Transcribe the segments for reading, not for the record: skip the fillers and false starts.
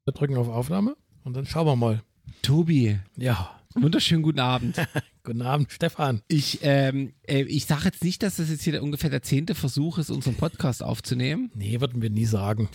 Wir drücken auf Aufnahme und dann schauen wir mal. Tobi, Ja, wunderschönen guten Abend. guten Abend, Stefan. Ich sage jetzt nicht, dass das jetzt hier ungefähr der 10. Versuch ist, unseren Podcast aufzunehmen. Nee, würden wir nie sagen.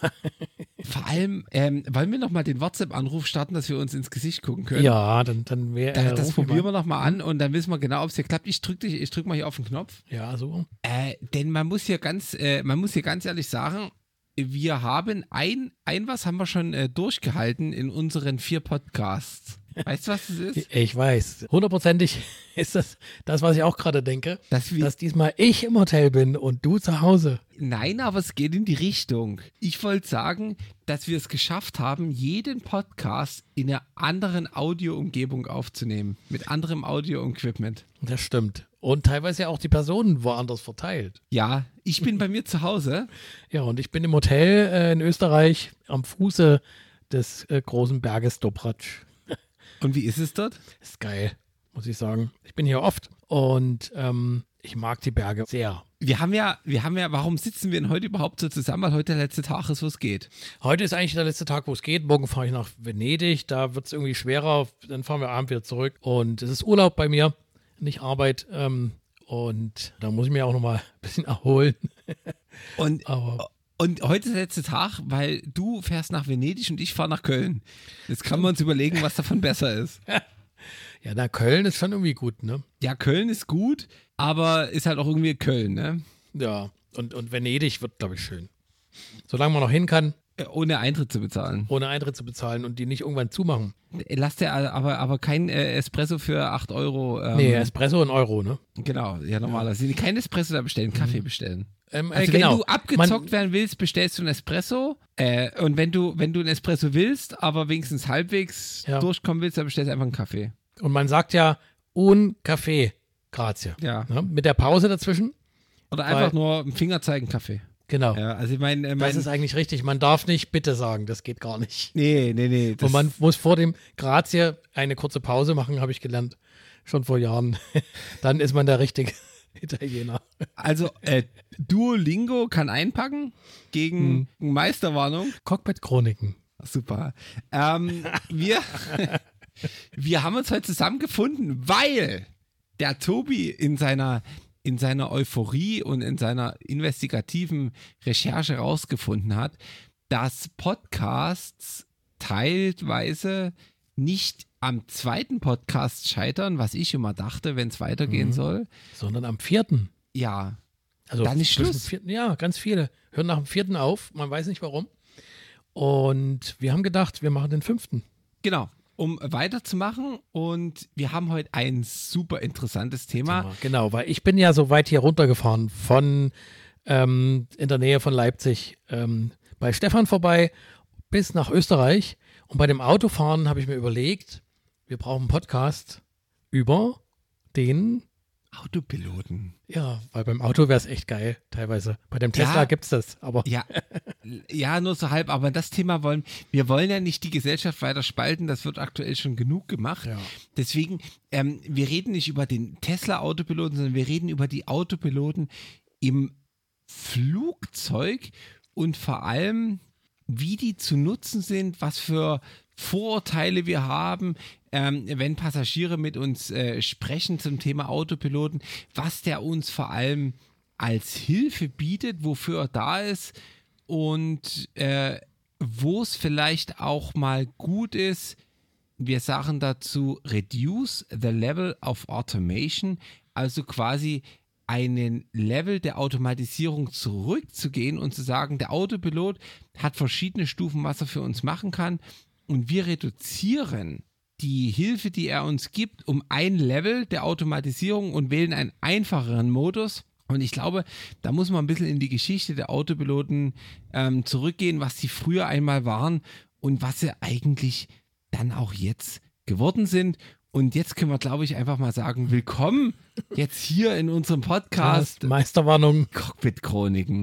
Vor allem, wollen wir nochmal den WhatsApp-Anruf starten, dass wir uns ins Gesicht gucken können? Ja, dann wäre Das probieren wir nochmal an und dann wissen wir genau, ob es hier klappt. Ich drück mal hier auf den Knopf. Ja, so. Denn man muss hier ganz ehrlich sagen, wir haben was haben wir schon durchgehalten in unseren 4 Podcasts. Weißt du, was das ist? Ich weiß. 100%ig ist das, was ich auch gerade denke. Dass Diesmal ich im Hotel bin und du zu Hause. Nein, aber es geht in die Richtung. Ich wollte sagen, dass wir es geschafft haben, jeden Podcast in einer anderen Audioumgebung aufzunehmen. Mit anderem Audio-Equipment. Das stimmt. Und teilweise ja auch die Personen woanders verteilt. Ja, ich bin bei mir zu Hause. Ja, und ich bin im Hotel in Österreich am Fuße des großen Berges Dobratsch. Und wie ist es dort? Ist geil, muss ich sagen. Ich bin hier oft und ich mag die Berge sehr. Wir haben ja, warum sitzen wir denn heute überhaupt so zusammen? Weil heute der letzte Tag ist, wo es geht. Heute ist eigentlich der letzte Tag, wo es geht. Morgen fahre ich nach Venedig. Da wird es irgendwie schwerer. Dann fahren wir abends wieder zurück. Und es ist Urlaub bei mir, nicht Arbeit. Und da muss ich mir auch nochmal ein bisschen erholen. Und heute ist der letzte Tag, weil du fährst nach Venedig und ich fahre nach Köln. Jetzt kann man uns überlegen, was davon besser ist. Ja, na, Köln ist schon irgendwie gut, ne? Ja, Köln ist gut, aber ist halt auch irgendwie Köln, ne? Ja, und Venedig wird, glaube ich, schön. Solange man noch hin kann, Ohne Eintritt zu bezahlen. ohne Eintritt zu bezahlen und die nicht irgendwann zumachen. Lass dir aber kein Espresso für 8 Euro. Nee, Espresso in Euro, ne? Genau, ja, normalerweise. Kein Espresso da bestellen, Kaffee bestellen. Also genau. wenn du abgezockt werden willst, bestellst du einen Espresso. Und wenn du einen Espresso willst, aber wenigstens halbwegs durchkommen willst, dann bestellst du einfach einen Kaffee. Und man sagt ja, un Kaffee, grazie. Ja. Ne? Mit der Pause dazwischen. Oder einfach nur einen Finger zeigen, Kaffee. Genau. Ja, also ich meine, Das ist eigentlich richtig. Man darf nicht bitte sagen, das geht gar nicht. Nee. Und man muss vor dem Grazie eine kurze Pause machen, habe ich gelernt. Schon vor Jahren. Dann ist man der richtige Italiener. Also, Duolingo kann einpacken gegen Meisterwarnung. Cockpit-Chroniken. Super. Wir haben uns heute zusammengefunden, weil der Tobi in seiner Euphorie und in seiner investigativen Recherche rausgefunden hat, dass Podcasts teilweise nicht am 2. Podcast scheitern, was ich immer dachte, wenn es weitergehen soll. Sondern am 4. Ja, Also dann ist zwischen Schluss. 4. Ja, ganz viele hören nach dem 4. auf. Man weiß nicht warum. Und wir haben gedacht, wir machen den 5. Genau, um weiterzumachen. Und wir haben heute ein super interessantes Thema. Genau, weil ich bin ja so weit hier runtergefahren von in der Nähe von Leipzig bei Stefan vorbei bis nach Österreich. Und bei dem Autofahren habe ich mir überlegt, wir brauchen einen Podcast über den Autopiloten. Ja, weil beim Auto wäre es echt geil, teilweise. Bei dem Tesla gibt es das, aber. Ja, nur so halb, aber das Thema wir wollen ja nicht die Gesellschaft weiter spalten, das wird aktuell schon genug gemacht. Ja. Deswegen, wir reden nicht über den Tesla-Autopiloten, sondern wir reden über die Autopiloten im Flugzeug und vor allem, wie die zu nutzen sind, was für Vorurteile wir haben, wenn Passagiere mit uns sprechen zum Thema Autopiloten, was der uns vor allem als Hilfe bietet, wofür er da ist und wo es vielleicht auch mal gut ist. Wir sagen dazu reduce the level of automation, also quasi einen Level der Automatisierung zurückzugehen und zu sagen, der Autopilot hat verschiedene Stufen, was er für uns machen kann. Und wir reduzieren die Hilfe, die er uns gibt, um ein Level der Automatisierung und wählen einen einfacheren Modus. Und ich glaube, da muss man ein bisschen in die Geschichte der Autopiloten zurückgehen, was sie früher einmal waren und was sie eigentlich dann auch jetzt geworden sind. Und jetzt können wir, glaube ich, einfach mal sagen, willkommen jetzt hier in unserem Podcast Meisterwarnung. Cockpit-Chroniken.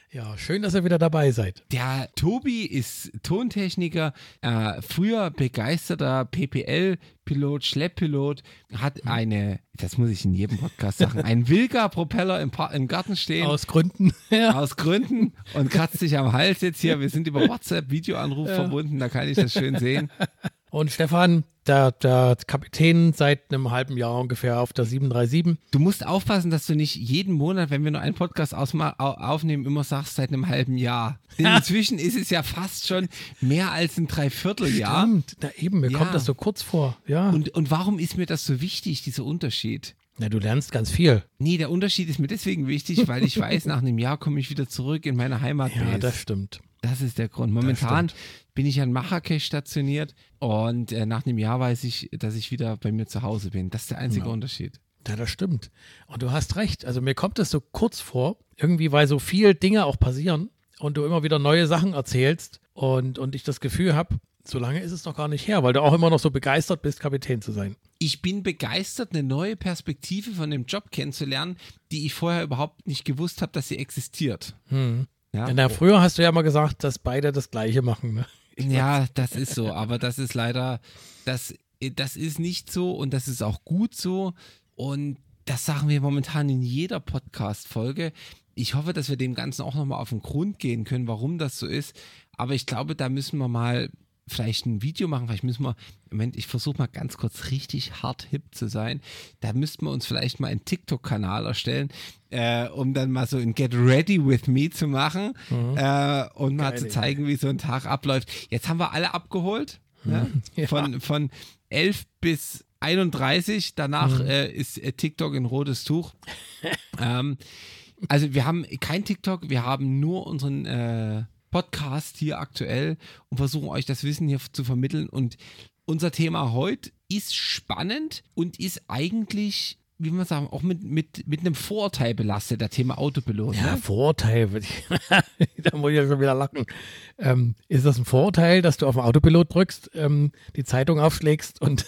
Ja, schön, dass ihr wieder dabei seid. Der Tobi ist Tontechniker, früher begeisterter PPL-Pilot, Schlepppilot, hat das muss ich in jedem Podcast sagen, einen Wilga-Propeller im Garten stehen. Aus Gründen. Ja. Aus Gründen und kratzt sich am Hals jetzt hier. Wir sind über WhatsApp-Videoanruf verbunden, da kann ich das schön sehen. Und Stefan, der Kapitän seit einem halben Jahr ungefähr auf der 737. Du musst aufpassen, dass du nicht jeden Monat, wenn wir nur einen Podcast aufnehmen, immer sagst, seit einem halben Jahr. Denn inzwischen ist es ja fast schon mehr als ein Dreivierteljahr. Stimmt, da eben, mir kommt das so kurz vor. Ja. Und warum ist mir das so wichtig, dieser Unterschied? Na, du lernst ganz viel. Nee, der Unterschied ist mir deswegen wichtig, weil ich weiß, nach einem Jahr komme ich wieder zurück in meine Heimatbase. Ja, das stimmt. Das ist der Grund. Momentan bin ich an Marrakesch stationiert und nach einem Jahr weiß ich, dass ich wieder bei mir zu Hause bin. Das ist der einzige Unterschied. Ja, das stimmt. Und du hast recht. Also mir kommt es so kurz vor, irgendwie, weil so viele Dinge auch passieren und du immer wieder neue Sachen erzählst und ich das Gefühl habe, so lange ist es noch gar nicht her, weil du auch immer noch so begeistert bist, Kapitän zu sein. Ich bin begeistert, eine neue Perspektive von dem Job kennenzulernen, die ich vorher überhaupt nicht gewusst habe, dass sie existiert. Ja, früher hast du ja mal gesagt, dass beide das Gleiche machen. Ne? Ja, das ist so, aber das ist leider, das ist nicht so und das ist auch gut so und das sagen wir momentan in jeder Podcast-Folge. Ich hoffe, dass wir dem Ganzen auch nochmal auf den Grund gehen können, warum das so ist, aber ich glaube, da müssen wir mal vielleicht ein Video machen, vielleicht müssen wir, Moment, ich versuche mal ganz kurz richtig hart hip zu sein, da müssten wir uns vielleicht mal einen TikTok-Kanal erstellen, um dann mal so ein Get Ready With Me zu machen und mal zu zeigen, wie so ein Tag abläuft. Jetzt haben wir alle abgeholt, von 11 bis 31, danach ist TikTok ein rotes Tuch. Also wir haben kein TikTok, wir haben nur unseren Podcast hier aktuell und versuchen euch das Wissen hier zu vermitteln. Und unser Thema heute ist spannend und ist eigentlich, wie man sagen, auch mit einem Vorurteil belastet, das Thema Autopilot. Ja, ne? Vorurteil. Da muss ich ja schon wieder lachen. Ist das ein Vorurteil, dass du auf den Autopilot drückst, die Zeitung aufschlägst und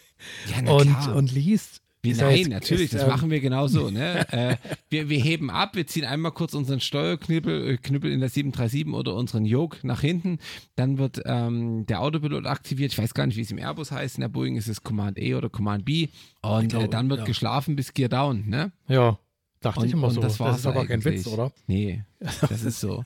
liest? Nein, natürlich, das machen wir genauso. Ne? Wir heben ab, wir ziehen einmal kurz unseren Steuerknüppel in der 737 oder unseren Yoke nach hinten. Dann wird der Autopilot aktiviert. Ich weiß gar nicht, wie es im Airbus heißt. In der Boeing ist es Command A oder Command B. Und dann wird geschlafen bis Gear Down. Ne? Ja, dachte ich immer so. Das ist aber kein Witz, oder? Nee, das ist so.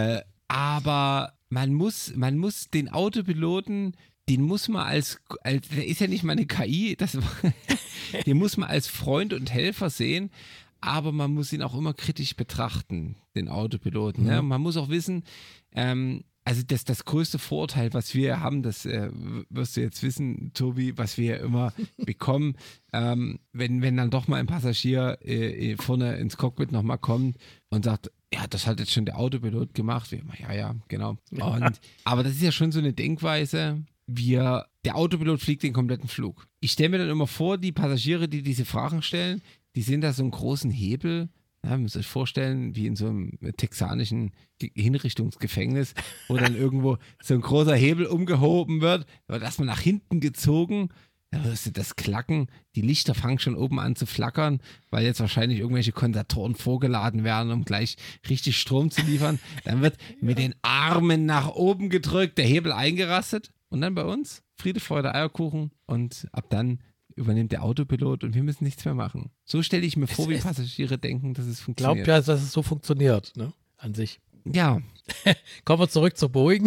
Aber man muss den Autopiloten, den muss man der ist ja nicht mal eine KI, den muss man als Freund und Helfer sehen, aber man muss ihn auch immer kritisch betrachten, den Autopiloten. Ne? Man muss auch wissen, also das größte Vorurteil, was wir haben, das wirst du jetzt wissen, Tobi, was wir immer bekommen, wenn dann doch mal ein Passagier vorne ins Cockpit nochmal kommt und sagt, ja, das hat jetzt schon der Autopilot gemacht. Wir immer, ja, genau. Aber das ist ja schon so eine Denkweise, der Autopilot fliegt den kompletten Flug. Ich stelle mir dann immer vor, die Passagiere, die diese Fragen stellen, die sehen da so einen großen Hebel. Ja, müsst ihr euch vorstellen, wie in so einem texanischen Hinrichtungsgefängnis, wo dann irgendwo so ein großer Hebel umgehoben wird, wird erstmal nach hinten gezogen, dann hörst du das Klacken, die Lichter fangen schon oben an zu flackern, weil jetzt wahrscheinlich irgendwelche Kondensatoren vorgeladen werden, um gleich richtig Strom zu liefern. Dann wird mit den Armen nach oben gedrückt, der Hebel eingerastet. Und dann bei uns Friede, Freude, Eierkuchen und ab dann übernimmt der Autopilot und wir müssen nichts mehr machen. So stelle ich mir vor, wie Passagiere denken, dass es funktioniert. Glaubt ja, dass es so funktioniert, ne? An sich. Ja. Kommen wir zurück zur Boeing.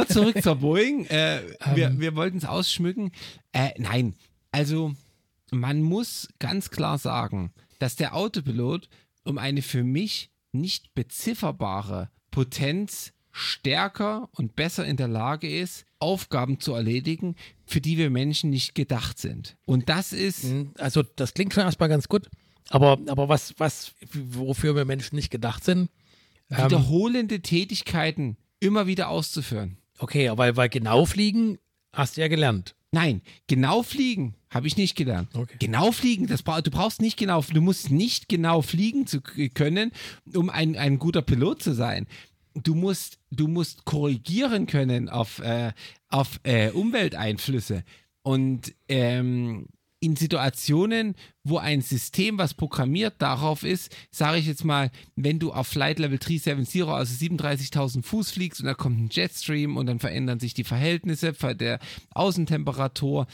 Wir wollten es ausschmücken. Nein, also man muss ganz klar sagen, dass der Autopilot um eine für mich nicht bezifferbare Potenz stärker und besser in der Lage ist, Aufgaben zu erledigen, für die wir Menschen nicht gedacht sind. Und das ist... Also das klingt schon erstmal ganz gut, aber wofür wir Menschen nicht gedacht sind? Wiederholende Tätigkeiten immer wieder auszuführen. Okay, aber weil genau fliegen hast du ja gelernt. Nein, genau fliegen habe ich nicht gelernt. Okay. Genau fliegen, du musst nicht genau fliegen zu können, um ein guter Pilot zu sein. Du musst korrigieren können auf Umwelteinflüsse. Und in Situationen, wo ein System, was programmiert darauf ist, sage ich jetzt mal, wenn du auf Flight Level 370, also 37.000 Fuß fliegst und da kommt ein Jetstream und dann verändern sich die Verhältnisse der Außentemperatur,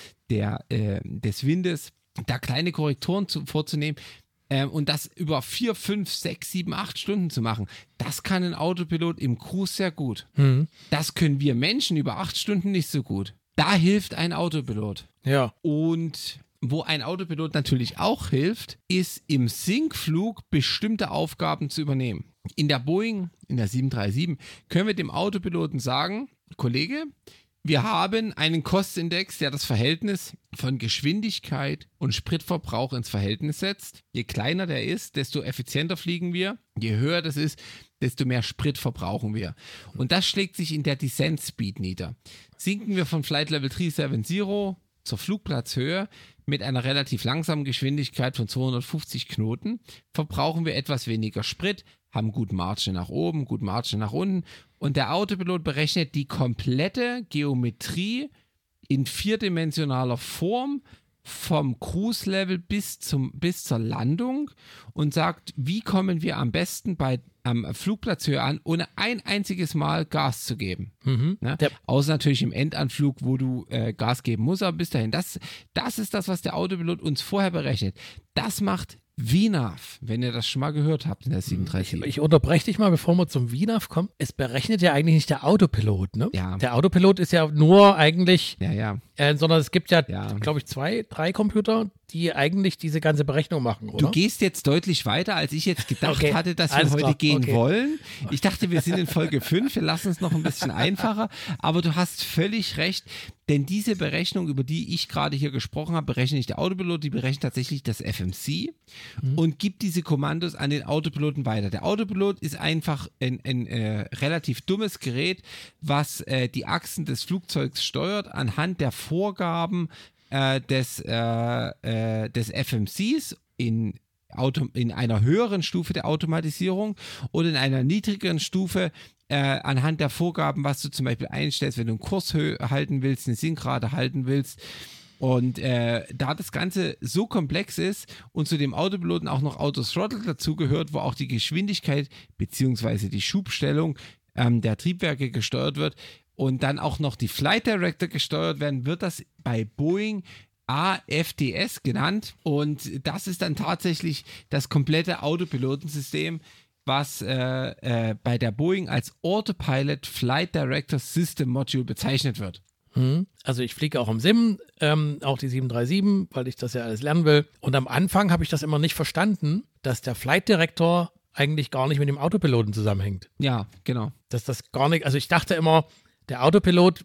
des Windes, da kleine Korrekturen vorzunehmen, und das über 4, 5, 6, 7, 8 Stunden zu machen, das kann ein Autopilot im Cruise sehr gut. Das können wir Menschen über 8 Stunden nicht so gut. Da hilft ein Autopilot. Ja. Und wo ein Autopilot natürlich auch hilft, ist im Sinkflug bestimmte Aufgaben zu übernehmen. In der Boeing, in der 737, können wir dem Autopiloten sagen, Kollege, wir haben einen Kostindex, der das Verhältnis von Geschwindigkeit und Spritverbrauch ins Verhältnis setzt. Je kleiner der ist, desto effizienter fliegen wir. Je höher das ist, desto mehr Sprit verbrauchen wir. Und das schlägt sich in der Descent Speed nieder. Sinken wir von Flight Level 370 zur Flugplatzhöhe mit einer relativ langsamen Geschwindigkeit von 250 Knoten, verbrauchen wir etwas weniger Sprit, haben gut Marge nach oben, gut Marge nach unten und der Autopilot berechnet die komplette Geometrie in vierdimensionaler Form vom Cruise-Level bis zur Landung und sagt, wie kommen wir am besten am Flugplatzhöhe an, ohne ein einziges Mal Gas zu geben. Ne? Außer natürlich im Endanflug, wo du Gas geben musst, aber bis dahin. Das ist das, was der Autopilot uns vorher berechnet. Das macht VNAV, wenn ihr das schon mal gehört habt in der 737. Ich unterbreche dich mal, bevor wir zum VNAV kommen. Es berechnet ja eigentlich nicht der Autopilot, ne? Ja. Der Autopilot ist ja nur eigentlich, Ja. Sondern es gibt ja. Glaube ich, 2, 3 Computer, die eigentlich diese ganze Berechnung machen, oder? Du gehst jetzt deutlich weiter, als ich jetzt gedacht hatte, dass wir Alles heute klar. gehen wollen. Ich dachte, wir sind in Folge 5, wir lassen es noch ein bisschen einfacher, aber du hast völlig recht, denn diese Berechnung, über die ich gerade hier gesprochen habe, berechnet nicht der Autopilot, die berechnet tatsächlich das FMC und gibt diese Kommandos an den Autopiloten weiter. Der Autopilot ist einfach ein relativ dummes Gerät, was die Achsen des Flugzeugs steuert anhand der Vorgaben des FMCs in einer höheren Stufe der Automatisierung oder in einer niedrigeren Stufe anhand der Vorgaben, was du zum Beispiel einstellst, wenn du einen Kurs halten willst, eine Sinkrate halten willst. Und da das Ganze so komplex ist und zu dem Autopiloten auch noch Autothrottle dazugehört, wo auch die Geschwindigkeit bzw. die Schubstellung der Triebwerke gesteuert wird und dann auch noch die Flight Director gesteuert werden, wird das bei Boeing AFDS genannt. Und das ist dann tatsächlich das komplette Autopilotensystem, was bei der Boeing als Autopilot Flight Director System Module bezeichnet wird. Also ich fliege auch im Sim, auch die 737, weil ich das ja alles lernen will. Und am Anfang habe ich das immer nicht verstanden, dass der Flight Director eigentlich gar nicht mit dem Autopiloten zusammenhängt. Ja, genau. Dass das gar nicht, also ich dachte immer, der Autopilot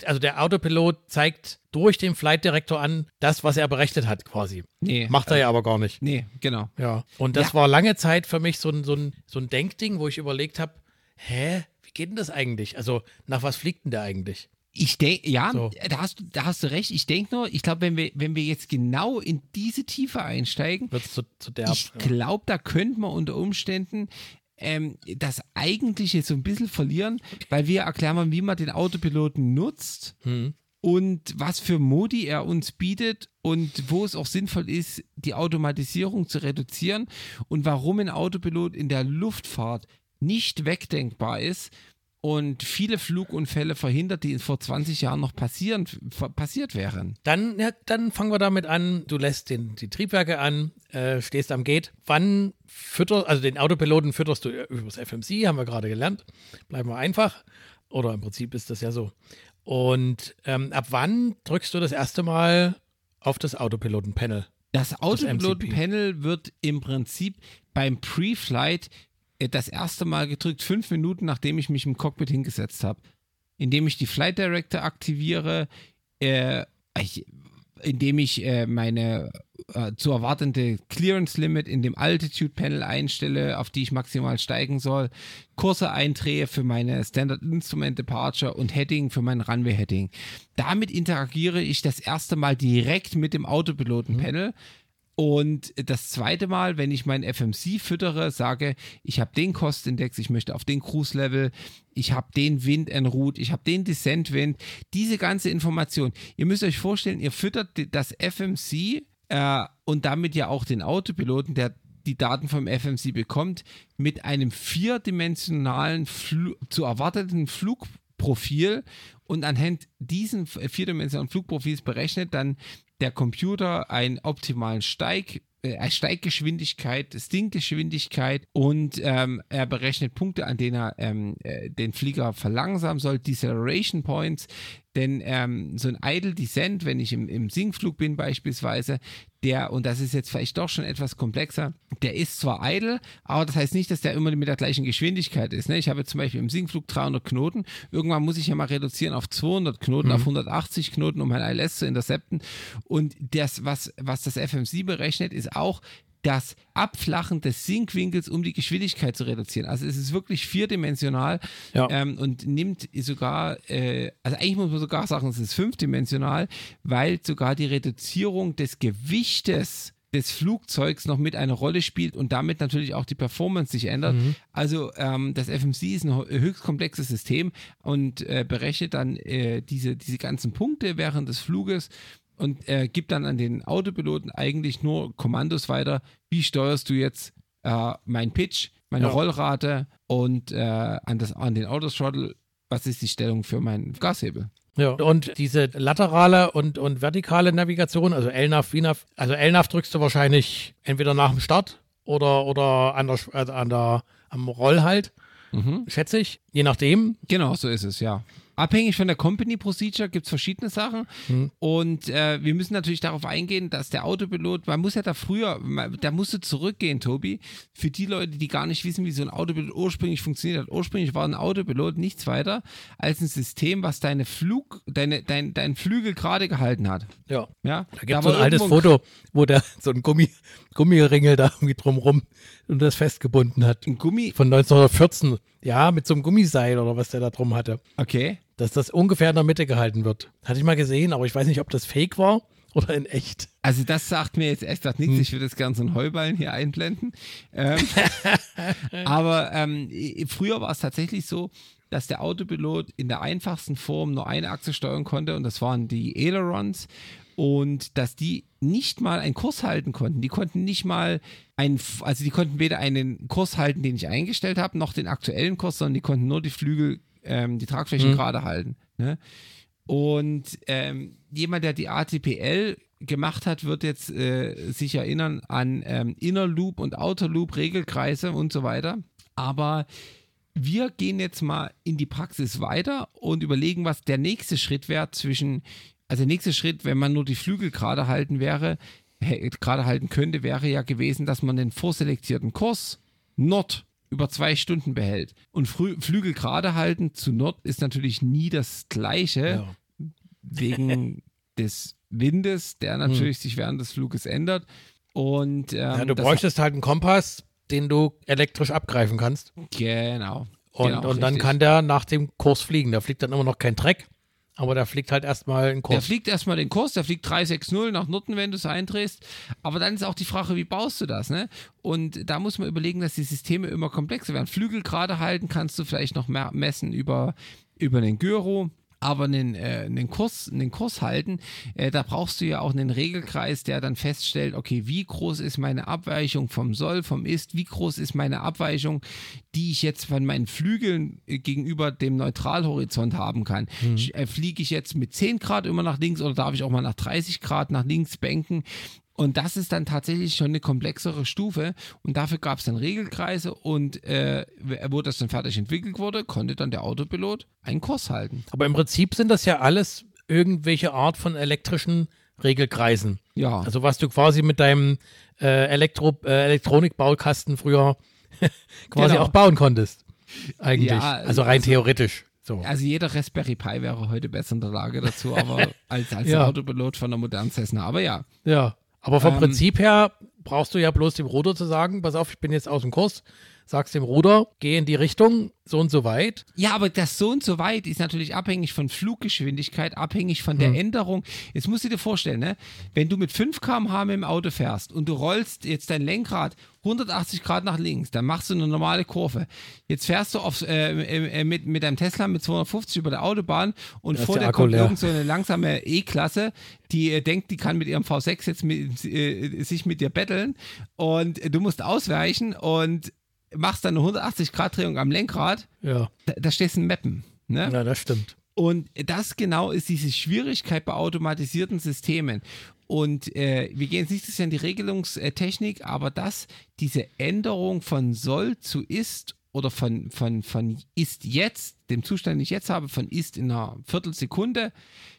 zeigt durch den Flight Director an, das, was er berechnet hat, quasi. Nee. Macht er ja aber gar nicht. Nee, genau. Ja. Und das war lange Zeit für mich so ein Denkding, wo ich überlegt habe, wie geht denn das eigentlich? Also, nach was fliegt denn der eigentlich? Ich denke, ja, So. da hast du recht. Ich denke nur, wenn wir jetzt genau in diese Tiefe einsteigen, Wird es zu derb. ich glaube, da könnte man unter Umständen das Eigentliche so ein bisschen verlieren, weil wir erklären, wie man den Autopiloten nutzt und was für Modi er uns bietet und wo es auch sinnvoll ist, die Automatisierung zu reduzieren und warum ein Autopilot in der Luftfahrt nicht wegdenkbar ist und viele Flugunfälle verhindert, die vor 20 Jahren noch passiert wären. Dann fangen wir damit an. Du lässt die Triebwerke an, stehst am Gate. Wann also den Autopiloten fütterst du über das FMC, haben wir gerade gelernt. Bleiben wir einfach. Oder im Prinzip ist das ja so. Und ab wann drückst du das erste Mal auf das Autopiloten-Panel? Das Autopiloten-Panel wird im Prinzip beim Pre-Flight das erste Mal gedrückt, 5 Minuten, nachdem ich mich im Cockpit hingesetzt habe. Indem ich die Flight Director aktiviere, indem ich meine zu erwartende Clearance Limit in dem Altitude Panel einstelle, auf die ich maximal steigen soll, Kurse eindrehe für meine Standard Instrument Departure und Heading für mein Runway Heading. Damit interagiere ich das erste Mal direkt mit dem Autopiloten Panel Und das zweite Mal, wenn ich mein FMC füttere, sage, ich habe den Kostindex, ich möchte auf den Cruise-Level, ich habe den Wind en route, ich habe den Descent-Wind, diese ganze Information. Ihr müsst euch vorstellen, ihr füttert das FMC und damit ja auch den Autopiloten, der die Daten vom FMC bekommt, mit einem vierdimensionalen zu erwarteten Flugprofil, und anhand diesen vierdimensionalen Flugprofils berechnet dann der Computer einen optimalen Steiggeschwindigkeit, Stinkgeschwindigkeit, und er berechnet Punkte, an denen er den Flieger verlangsamen soll, Deceleration Points, denn so ein Idle Descent, wenn ich im Sinkflug bin beispielsweise, und das ist jetzt vielleicht doch schon etwas komplexer, der ist zwar idle, aber das heißt nicht, dass der immer mit der gleichen Geschwindigkeit ist. Ne? Ich habe zum Beispiel im Sinkflug 300 Knoten, irgendwann muss ich ja mal reduzieren auf 200 Knoten, auf 180 Knoten, um mein ILS zu intercepten, und das, was das FMC berechnet, ist auch das Abflachen des Sinkwinkels, um die Geschwindigkeit zu reduzieren. Also es ist wirklich vierdimensional und nimmt sogar, also eigentlich muss man sogar sagen, es ist fünfdimensional, weil sogar die Reduzierung des Gewichtes des Flugzeugs noch mit eine Rolle spielt und damit natürlich auch die Performance sich ändert. Also das FMC ist ein höchst komplexes System und berechnet dann diese ganzen Punkte während des Fluges und gibt dann an den Autopiloten eigentlich nur Kommandos weiter, wie steuerst du jetzt meinen Pitch, meine Rollrate und an den Autothrottle, was ist die Stellung für meinen Gashebel. Ja, und diese laterale und vertikale Navigation, also LNAV, VNAV, also LNAV drückst du wahrscheinlich entweder nach dem Start oder am Roll halt, schätze ich, je nachdem. Genau, so ist es, ja. Abhängig von der Company Procedure gibt es verschiedene Sachen und wir müssen natürlich darauf eingehen, dass der Autopilot, da musst du zurückgehen, Tobi, für die Leute, die gar nicht wissen, wie so ein Autopilot ursprünglich funktioniert hat. Ursprünglich war ein Autopilot nichts weiter als ein System, was deinen Flügel gerade gehalten hat. Ja. Da gibt es so ein altes Foto, wo der so ein Gummiringel da irgendwie drumrum und das festgebunden hat. Ein Gummi? Von 1914. Ja, mit so einem Gummiseil oder was der da drum hatte. Okay. Dass das ungefähr in der Mitte gehalten wird. Hatte ich mal gesehen, aber ich weiß nicht, ob das fake war oder in echt. Also das sagt mir jetzt echt nichts. Ich würde das gerne so einen Heuballen hier einblenden. Aber früher war es tatsächlich so, dass der Autopilot in der einfachsten Form nur eine Achse steuern konnte und das waren die Ailerons. Und dass die nicht mal einen Kurs halten konnten. Die konnten nicht mal die konnten weder einen Kurs halten, den ich eingestellt habe, noch den aktuellen Kurs, sondern die konnten nur die Flügel, die Tragflächen gerade halten. Ne? Und jemand, der die ATPL gemacht hat, wird jetzt sich erinnern an Inner Loop und Outer Loop Regelkreise und so weiter. Aber wir gehen jetzt mal in die Praxis weiter und überlegen, was der nächste Schritt wäre der nächste Schritt, wenn man nur die Flügel gerade halten könnte, wäre ja gewesen, dass man den vorselektierten Kurs Nord über 2 Stunden behält. Und Flügel gerade halten zu Nord ist natürlich nie das Gleiche, wegen des Windes, der natürlich sich während des Fluges ändert. Und du bräuchtest halt einen Kompass, den du elektrisch abgreifen kannst. Genau. Und dann kann der nach dem Kurs fliegen. Da fliegt dann immer noch kein Dreck. Aber der fliegt halt erstmal einen Kurs. Der fliegt erstmal den Kurs, der fliegt 360 nach Norden, wenn du es eindrehst. Aber dann ist auch die Frage, wie baust du das, ne? Und da muss man überlegen, dass die Systeme immer komplexer werden. Flügel gerade halten kannst du vielleicht noch mehr messen über den Gyro. Aber einen Kurs halten, da brauchst du ja auch einen Regelkreis, der dann feststellt, okay, wie groß ist meine Abweichung vom Soll, vom Ist, wie groß ist meine Abweichung, die ich jetzt von meinen Flügeln gegenüber dem Neutralhorizont haben kann. Fliege ich jetzt mit 10 Grad immer nach links oder darf ich auch mal nach 30 Grad nach links banken? Und das ist dann tatsächlich schon eine komplexere Stufe und dafür gab es dann Regelkreise und wo das dann fertig entwickelt wurde, konnte dann der Autopilot einen Kurs halten. Aber im Prinzip sind das ja alles irgendwelche Art von elektrischen Regelkreisen. Ja. Also was du quasi mit deinem Elektronikbaukasten früher quasi auch bauen konntest. Eigentlich. Ja, also rein theoretisch. So. Also jeder Raspberry Pi wäre heute besser in der Lage dazu, aber als der Autopilot von der modernen Cessna. Aber ja. Ja. Aber vom Prinzip her brauchst du ja bloß dem Rotor zu sagen, pass auf, ich bin jetzt aus dem Kurs, sagst dem Ruder, geh in die Richtung, so und so weit. Ja, aber das so und so weit ist natürlich abhängig von Fluggeschwindigkeit, abhängig von der Änderung. Jetzt musst du dir vorstellen, ne? Wenn du mit 5 km/h mit dem Auto fährst und du rollst jetzt dein Lenkrad 180 Grad nach links, dann machst du eine normale Kurve. Jetzt fährst du mit deinem Tesla mit 250 über der Autobahn und vor dir kommt irgend so eine langsame E-Klasse, die denkt, die kann mit ihrem V6 jetzt sich mit dir betteln und du musst ausweichen und machst dann eine 180-Grad-Drehung am Lenkrad. Ja. Da stehst du in Mappen. Ne? Ja, das stimmt. Und das genau ist diese Schwierigkeit bei automatisierten Systemen. Und wir gehen jetzt nicht so sehr in die Regelungstechnik, aber diese Änderung von soll zu ist oder von ist jetzt, dem Zustand, den ich jetzt habe, von ist in einer Viertelsekunde,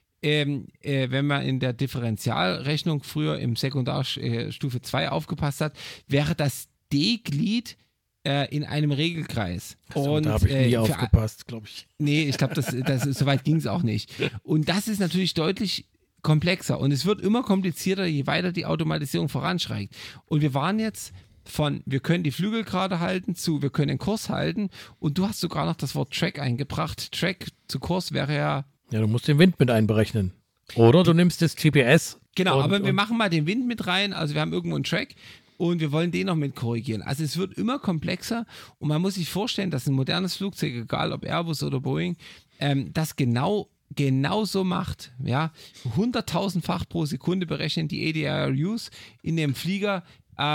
wenn man in der Differentialrechnung früher im Sekundarstufe 2 aufgepasst hat, wäre das D-Glied in einem Regelkreis. So, und da habe ich nie aufgepasst, glaube ich. Nee, ich glaube, so weit ging es auch nicht. Und das ist natürlich deutlich komplexer und es wird immer komplizierter, je weiter die Automatisierung voranschreitet. Und wir waren jetzt wir können die Flügel gerade halten, wir können den Kurs halten und du hast sogar noch das Wort Track eingebracht. Track zu Kurs wäre ja... Ja, du musst den Wind mit einberechnen. Oder du nimmst das GPS. Genau, aber wir machen mal den Wind mit rein, also wir haben irgendwo einen Track. Und wir wollen den noch mit korrigieren. Also es wird immer komplexer und man muss sich vorstellen, dass ein modernes Flugzeug, egal ob Airbus oder Boeing, das genau so macht. Ja? 100.000-fach pro Sekunde berechnen die ADIRUs in dem Flieger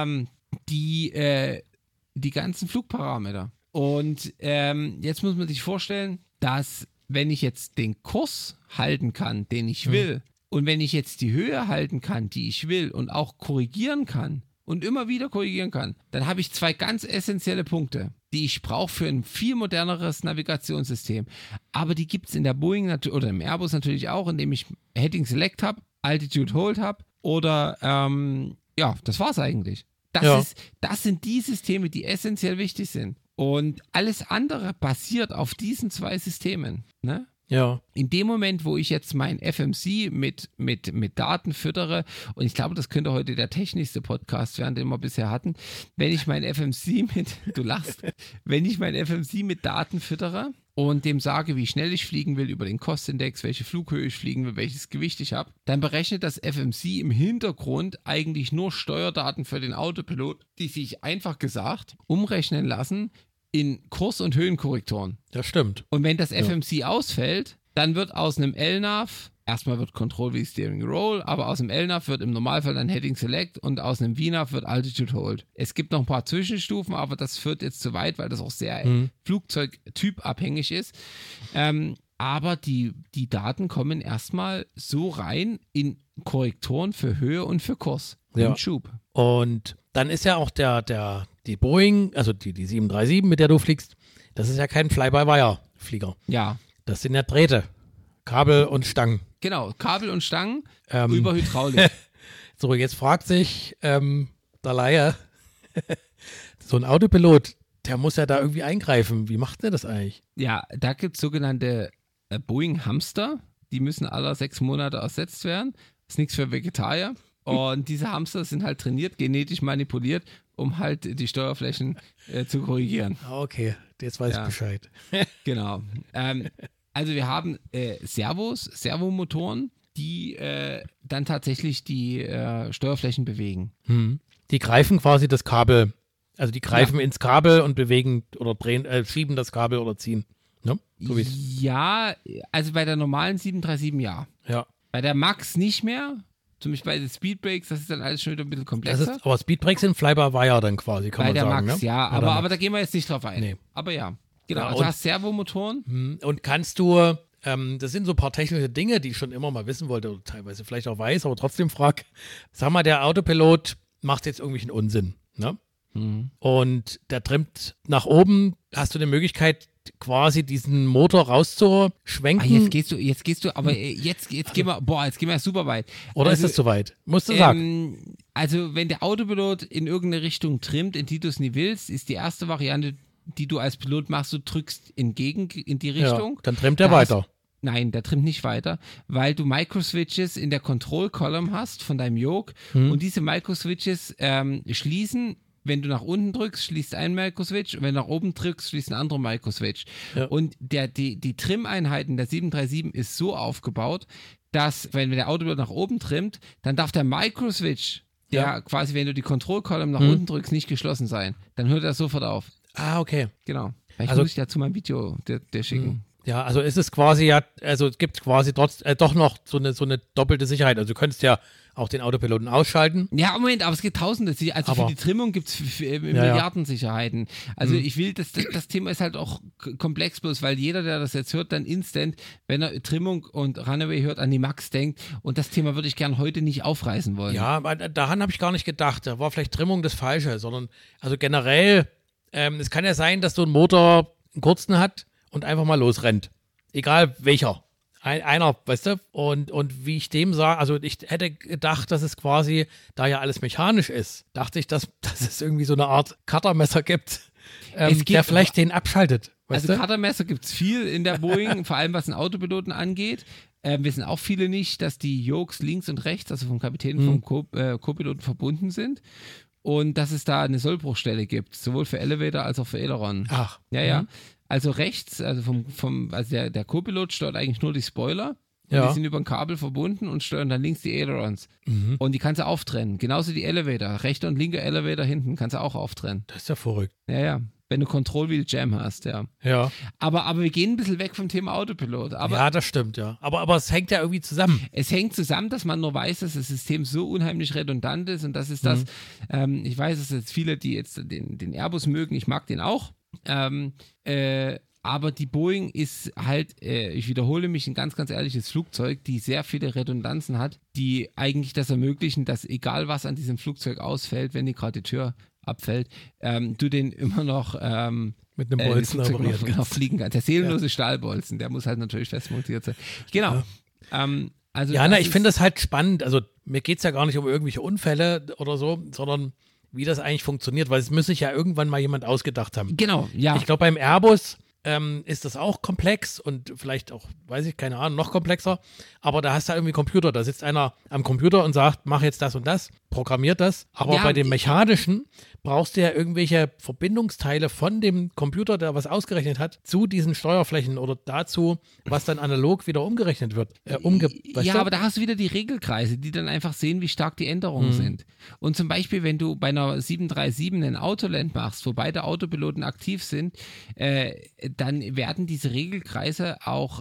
die ganzen Flugparameter. Und jetzt muss man sich vorstellen, dass wenn ich jetzt den Kurs halten kann, den ich will, und wenn ich jetzt die Höhe halten kann, die ich will und auch korrigieren kann, und immer wieder korrigieren kann, dann habe ich 2 ganz essentielle Punkte, die ich brauche für ein viel moderneres Navigationssystem. Aber die gibt es in der Boeing oder im Airbus natürlich auch, indem ich Heading Select habe, Altitude Hold habe oder das war's eigentlich. Das sind die Systeme, die essentiell wichtig sind. Und alles andere basiert auf diesen 2 Systemen. Ne? Ja. In dem Moment, wo ich jetzt mein FMC mit Daten füttere, und ich glaube, das könnte heute der technischste Podcast werden, den wir bisher hatten, wenn ich mein FMC mit Daten füttere und dem sage, wie schnell ich fliegen will, über den Kostindex, welche Flughöhe ich fliegen will, welches Gewicht ich habe, dann berechnet das FMC im Hintergrund eigentlich nur Steuerdaten für den Autopilot, die sich einfach gesagt umrechnen lassen in Kurs- und Höhenkorrektoren. Das stimmt. Und wenn das FMC ausfällt, dann wird aus einem LNAV, erstmal wird Control wie Steering Roll, aber aus einem LNAV wird im Normalfall dann Heading Select und aus einem VNAV wird Altitude Hold. Es gibt noch ein paar Zwischenstufen, aber das führt jetzt zu weit, weil das auch sehr flugzeugtypabhängig ist. Aber die Daten kommen erstmal so rein in Korrektoren für Höhe und für Kurs und Schub. Und dann ist ja auch die Boeing, also die 737, mit der du fliegst, das ist ja kein Fly-by-Wire-Flieger. Ja. Das sind ja Drähte, Kabel und Stangen. Genau, Kabel und Stangen über Hydraulik. So, jetzt fragt sich der Laie, so ein Autopilot, der muss ja da irgendwie eingreifen. Wie macht der das eigentlich? Ja, da gibt es sogenannte Boeing-Hamster. Die müssen alle 6 Monate ersetzt werden. Das ist nichts für Vegetarier. Und diese Hamster sind halt trainiert, genetisch manipuliert, um halt die Steuerflächen zu korrigieren. Okay, jetzt weiß ich Bescheid. Genau. Also wir haben Servomotoren, die dann tatsächlich die Steuerflächen bewegen. Die greifen quasi das Kabel, also die greifen ins Kabel und bewegen oder drehen, schieben das Kabel oder ziehen. Ne? So ja, also bei der normalen 737 ja. Bei der Max nicht mehr. Zum Beispiel bei den Speedbrakes, das ist dann alles schon wieder ein bisschen komplexer. Aber Speedbrakes sind Fly-by-Wire dann quasi, kann man sagen. Bei der Max, ne? ja, aber da gehen wir jetzt nicht drauf ein. Nee. Aber ja, genau. Ja, also du hast Servomotoren. Und kannst du, das sind so ein paar technische Dinge, die ich schon immer mal wissen wollte oder teilweise vielleicht auch weiß, aber trotzdem frag, sag mal, der Autopilot macht jetzt irgendwelchen Unsinn, ne? Und der trimmt nach oben, hast du die Möglichkeit, quasi diesen Motor rauszuschwenken. Jetzt gehst du, aber jetzt gehen wir super weit. Oder ist es zu weit? Musst du sagen. Also, wenn der Autopilot in irgendeine Richtung trimmt, in die du es nie willst, ist die erste Variante, die du als Pilot machst, du drückst in die Richtung. Ja, dann trimmt er weiter. Nein, der trimmt nicht weiter, weil du Microswitches in der Control Column hast von deinem Yoke und diese Microswitches schließen, wenn du nach unten drückst, schließt ein Microswitch und wenn du nach oben drückst, schließt ein anderer Microswitch. Ja. Und die Trim-Einheiten der 737 ist so aufgebaut, dass, wenn der Autopilot nach oben trimmt, dann darf der Microswitch, der quasi, wenn du die Control Column nach unten drückst, nicht geschlossen sein. Dann hört er sofort auf. Ah, okay. Genau. Vielleicht Also- muss ich dazu mal ein Video der schicken. Ja, also ist es quasi also es gibt quasi doch noch so eine doppelte Sicherheit. Also du könntest ja auch den Autopiloten ausschalten. Ja, Moment, aber es gibt tausende. Also für Aber- die Trimmung gibt es Milliardensicherheiten. Also ich will, das Thema ist halt auch komplex bloß, weil jeder, der das jetzt hört, dann instant, wenn er Trimmung und Runaway hört, an die Max denkt. Und das Thema würde ich gern heute nicht aufreißen wollen. Ja, aber daran habe ich gar nicht gedacht. Da war vielleicht Trimmung das Falsche, sondern also generell, es kann ja sein, dass so ein Motor einen kurzen hat und einfach mal losrennt. Egal welcher. Einer, weißt du? Und wie ich dem sage, also ich hätte gedacht, dass es quasi, da ja alles mechanisch ist, dachte ich, dass es irgendwie so eine Art Cuttermesser gibt, der vielleicht den abschaltet. Weißt Also du? Cuttermesser gibt es viel in der Boeing, vor allem was den Autopiloten angeht. Wissen auch viele nicht, dass die Yokes links und rechts, also vom Kapitän und vom Co-Piloten verbunden sind. Und dass es da eine Sollbruchstelle gibt, sowohl für Elevator als auch für Aileron. Ach. Ja. Also rechts, also also der Co-Pilot steuert eigentlich nur die Spoiler. Und Ja. die sind über ein Kabel verbunden und steuern dann links die Ailerons. Und die kannst du auftrennen. Genauso die Elevator. Rechter und linker Elevator hinten kannst du auch auftrennen. Das ist ja verrückt. Ja. Wenn du Control Wheel Jam hast, ja. Ja. Aber wir gehen ein bisschen weg vom Thema Autopilot. Aber Ja, das stimmt, ja. Aber es hängt ja irgendwie zusammen. es hängt zusammen, dass man nur weiß, dass das System so unheimlich redundant ist und das ist das, ich weiß, dass jetzt viele, die jetzt den Airbus mögen, ich mag den auch, aber die Boeing ist halt, ich wiederhole mich, ein ganz, ganz ehrliches Flugzeug, die sehr viele Redundanzen hat, die eigentlich das ermöglichen, dass egal was an diesem Flugzeug ausfällt, wenn die gerade die Tür abfällt, du den immer noch Mit einem Bolzen das Flugzeug operieren noch fliegen kannst. Der seelenlose Stahlbolzen, der muss halt natürlich fest montiert sein. Genau. Also Ja, das ich ist- finde das halt spannend. Also mir geht es ja gar nicht um irgendwelche Unfälle oder so, sondern wie das eigentlich funktioniert, weil es müsste sich ja irgendwann mal jemand ausgedacht haben. Genau, ja. Ich glaube, beim Airbus ist das auch komplex und vielleicht auch, weiß ich, keine Ahnung, noch komplexer. Aber da hast du halt irgendwie Computer. Da sitzt einer am Computer und sagt, mach jetzt das und das, programmiert das. Aber Ja, bei dem Mechanischen brauchst du ja irgendwelche Verbindungsteile von dem Computer, der was ausgerechnet hat, zu diesen Steuerflächen oder dazu, was dann analog wieder umgerechnet wird. Weißt Ja, du? aber da hast du wieder die Regelkreise, die dann einfach sehen, wie stark die Änderungen sind. Und zum Beispiel, wenn du bei einer 737 einen Autoland machst, wo beide Autopiloten aktiv sind, dann werden diese Regelkreise auch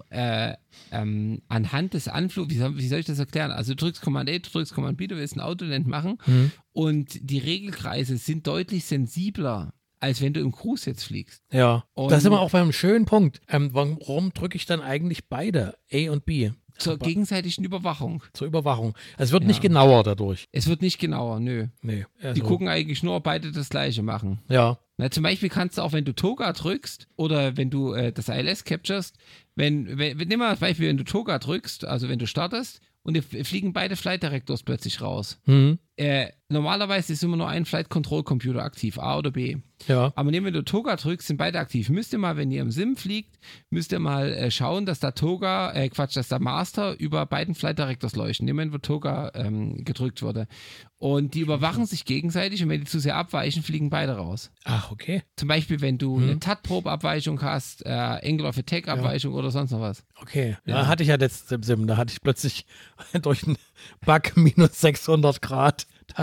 anhand des Anflugs, wie soll ich das erklären? Also du drückst Command A, du drückst Command B, du willst ein Autoland machen und die Regelkreise sind deutlich sensibler, als wenn du im Cruise jetzt fliegst. Ja, Und- da sind wir auch beim schönen Punkt. Warum drücke ich dann eigentlich beide, A und B, Zur gegenseitigen Überwachung. zur Überwachung? Es wird nicht genauer dadurch. Es wird nicht genauer, nö. Nee. Die Also, gucken eigentlich nur, ob beide das Gleiche machen. Ja, Na, zum Beispiel kannst du auch, wenn du Toga drückst oder wenn du das ILS capturest, nimm mal das Beispiel, wenn du Toga drückst, also wenn du startest und dir fliegen beide Flight Directors plötzlich raus. Normalerweise ist immer nur ein Flight Control Computer aktiv, A oder B. ja. Aber wenn du Toga drückst, sind beide aktiv. Müsst ihr mal, wenn ihr im Sim fliegt, müsst ihr mal schauen, dass da dass der Master über beiden Flight Directors leuchten. Nehmen, wo Toga gedrückt wurde. Und die überwachen sich gegenseitig und wenn die zu sehr abweichen, fliegen beide raus. Ach, okay. Zum Beispiel, wenn du eine TAT-Probe-Abweichung hast, Angle of Attack-Abweichung oder sonst noch was. Okay. Ja, hatte ich ja letztens im Sim. Da hatte ich plötzlich durch einen Bug minus 600 Grad.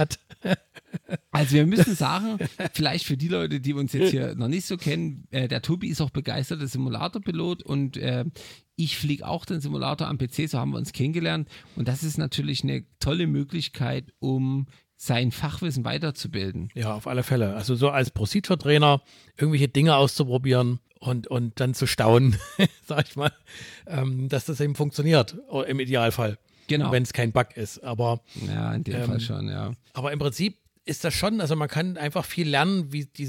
Also wir müssen sagen, vielleicht für die Leute, die uns jetzt hier noch nicht so kennen, der Tobi ist auch begeisterter Simulatorpilot und ich fliege auch den Simulator am PC, so haben wir uns kennengelernt und das ist natürlich eine tolle Möglichkeit, um sein Fachwissen weiterzubilden. Ja, auf alle Fälle. Also so als Procedure-Trainer irgendwelche Dinge auszuprobieren und dann zu staunen, sag ich mal, dass das eben funktioniert, im Idealfall. Genau. Wenn es kein Bug ist. Aber Ja, in dem Fall schon, ja. Aber im Prinzip ist das schon, also man kann einfach viel lernen,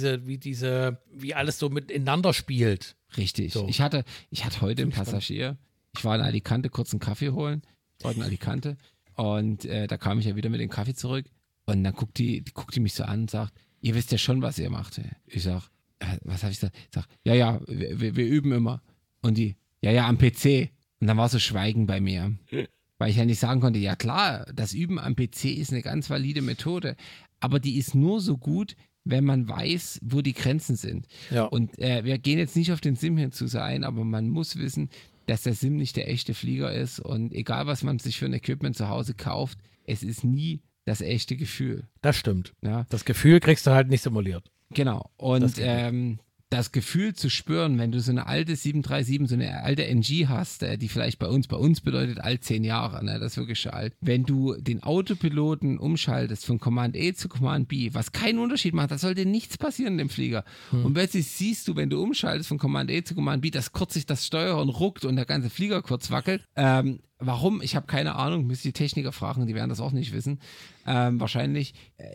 wie alles so miteinander spielt. Richtig. So. Ich hatte heute einen Passagier. Ich war in Alicante kurz einen Kaffee holen. Ich war in Alicante. Und da kam ich ja wieder mit dem Kaffee zurück. Und dann guckt die mich so an und sagt, ihr wisst ja schon, was ihr macht. Ich sag, was habe ich gesagt? Ich sag, ja, wir üben immer. Und die, ja, am PC. Und dann war so Schweigen bei mir. Weil ich ja nicht sagen konnte, ja klar, das Üben am PC ist eine ganz valide Methode. Aber die ist nur so gut, wenn man weiß, wo die Grenzen sind. Ja. Und wir gehen jetzt nicht auf den Sim hinzu ein, aber man muss wissen, dass der Sim nicht der echte Flieger ist und egal, was man sich für ein Equipment zu Hause kauft, es ist nie das echte Gefühl. Das stimmt. Ja. Das Gefühl kriegst du halt nicht simuliert. Genau. Und das Gefühl zu spüren, wenn du so eine alte 737, so eine alte NG hast, die vielleicht bei uns bedeutet alt 10 Jahre, ne, das ist wirklich schon alt. Wenn du den Autopiloten umschaltest von Command A zu Command B, was keinen Unterschied macht, da sollte nichts passieren dem Flieger. Und plötzlich siehst du, wenn du umschaltest von Command A zu Command B, dass kurz sich das Steuerhorn ruckt und der ganze Flieger kurz wackelt. Warum? Ich habe keine Ahnung, müsst die Techniker fragen, die werden das auch nicht wissen. Wahrscheinlich,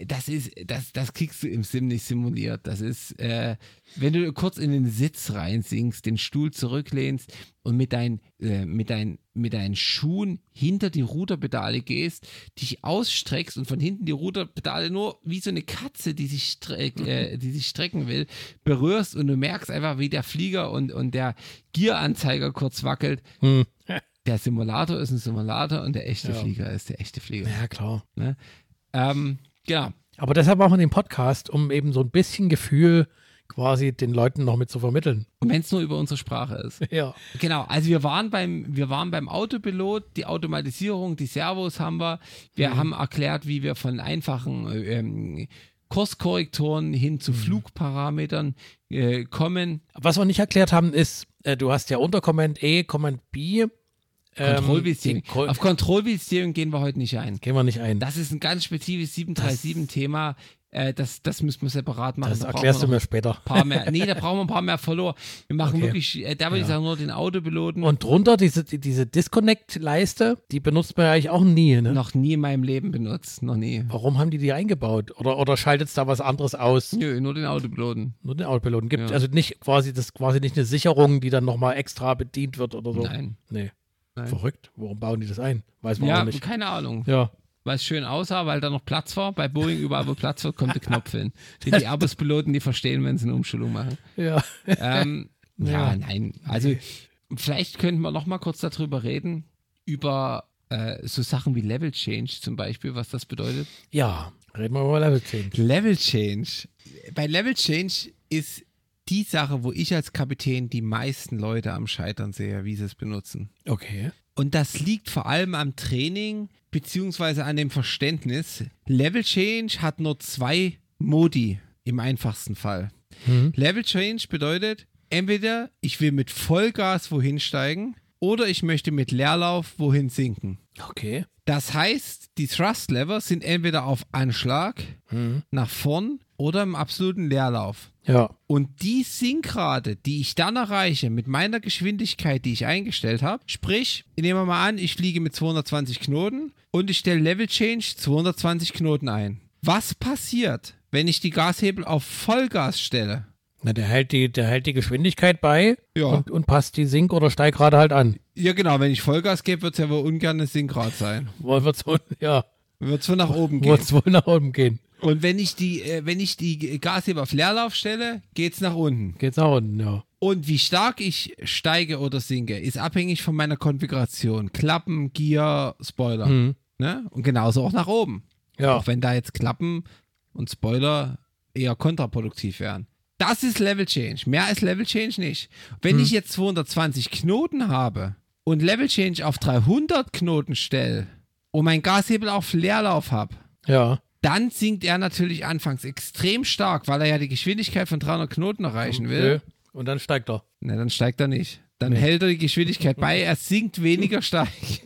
das kriegst du im Sim nicht simuliert. Das ist, wenn du kurz in den Sitz reinsinkst, den Stuhl zurücklehnst und mit deinen Schuhen hinter die Ruderpedale gehst, dich ausstreckst und von hinten die Ruderpedale nur wie so eine Katze, die sich strecken will, berührst und du merkst einfach, wie der Flieger und der Gieranzeiger kurz wackelt. Der Simulator ist ein Simulator und der echte Flieger ist der echte Flieger. Ja, klar. Ne? Genau. Aber deshalb machen wir den Podcast, um eben so ein bisschen Gefühl quasi den Leuten noch mit zu vermitteln. Und wenn es nur über unsere Sprache ist. Ja. Genau, also wir waren beim Autopilot, die Automatisierung, die Servos haben wir. Wir haben erklärt, wie wir von einfachen Kurskorrektoren hin zu Flugparametern kommen. Was wir nicht erklärt haben, ist, du hast ja unter Command A, Command B. Control-Wheel-Steering. Auf Control-Wheel-Steering gehen wir heute nicht ein. Gehen wir nicht ein. Das ist ein ganz spezifisches 737-Thema. Das müssen wir separat machen. Das erklärst du mir später. Da brauchen wir ein paar mehr Follower. Wir machen wirklich, da würde ich sagen, nur den Autopiloten. Und drunter diese Disconnect-Leiste, die benutzt man ja eigentlich auch nie, ne? Noch nie in meinem Leben benutzt, noch nie. Warum haben die eingebaut? Oder schaltet es da was anderes aus? Nö, nur den Autopiloten. Nur den Autopiloten. Gibt also nicht quasi nicht eine Sicherung, die dann nochmal extra bedient wird oder so? Nein. Nee. Nein. Verrückt. Warum bauen die das ein? Weiß man auch nicht. Keine Ahnung. Ja. Weil es schön aussah, weil da noch Platz war. Bei Boeing überall, wo Platz wird, kommt der Knopf hin. Die Airbus-Piloten, die verstehen, wenn sie eine Umschulung machen. Ja. Ja, nein. Also vielleicht könnten wir noch mal kurz darüber reden, über so Sachen wie Level Change zum Beispiel, was das bedeutet. Ja, reden wir über Level Change. Level Change. Bei Level Change ist die Sache, wo ich als Kapitän die meisten Leute am Scheitern sehe, wie sie es benutzen. Okay. Und das liegt vor allem am Training beziehungsweise an dem Verständnis. Level Change hat nur 2 Modi im einfachsten Fall. Level Change bedeutet, entweder ich will mit Vollgas wohin steigen oder ich möchte mit Leerlauf wohin sinken. Okay. Das heißt, die Thrust Lever sind entweder auf Anschlag, nach vorn oder im absoluten Leerlauf. Ja. Und die Sinkrate, die ich dann erreiche mit meiner Geschwindigkeit, die ich eingestellt habe, sprich, nehmen wir mal an, ich fliege mit 220 Knoten und ich stelle Level Change 220 Knoten ein. Was passiert, wenn ich die Gashebel auf Vollgas stelle? Na, der hält die Geschwindigkeit bei Ja. und passt die Sink- oder Steigrate halt an. Ja genau, wenn ich Vollgas gebe, wird es ja wohl ungern eine Sinkrate sein. Wird es wohl nach oben gehen. nach oben gehen. Und wenn ich die Gashebel auf Leerlauf stelle, geht's nach unten. Geht's nach unten, ja. Und wie stark ich steige oder sinke, ist abhängig von meiner Konfiguration. Klappen, Gear, Spoiler. Ne? Und genauso auch nach oben. Ja. Auch wenn da jetzt Klappen und Spoiler eher kontraproduktiv wären. Das ist Level Change. Mehr ist Level Change nicht. Wenn ich jetzt 220 Knoten habe und Level Change auf 300 Knoten stelle und mein Gashebel auf Leerlauf habe, Ja. dann sinkt er natürlich anfangs extrem stark, weil er ja die Geschwindigkeit von 300 Knoten erreichen will. Und dann steigt er. Na, dann steigt er nicht. Dann hält er die Geschwindigkeit bei, er sinkt weniger stark.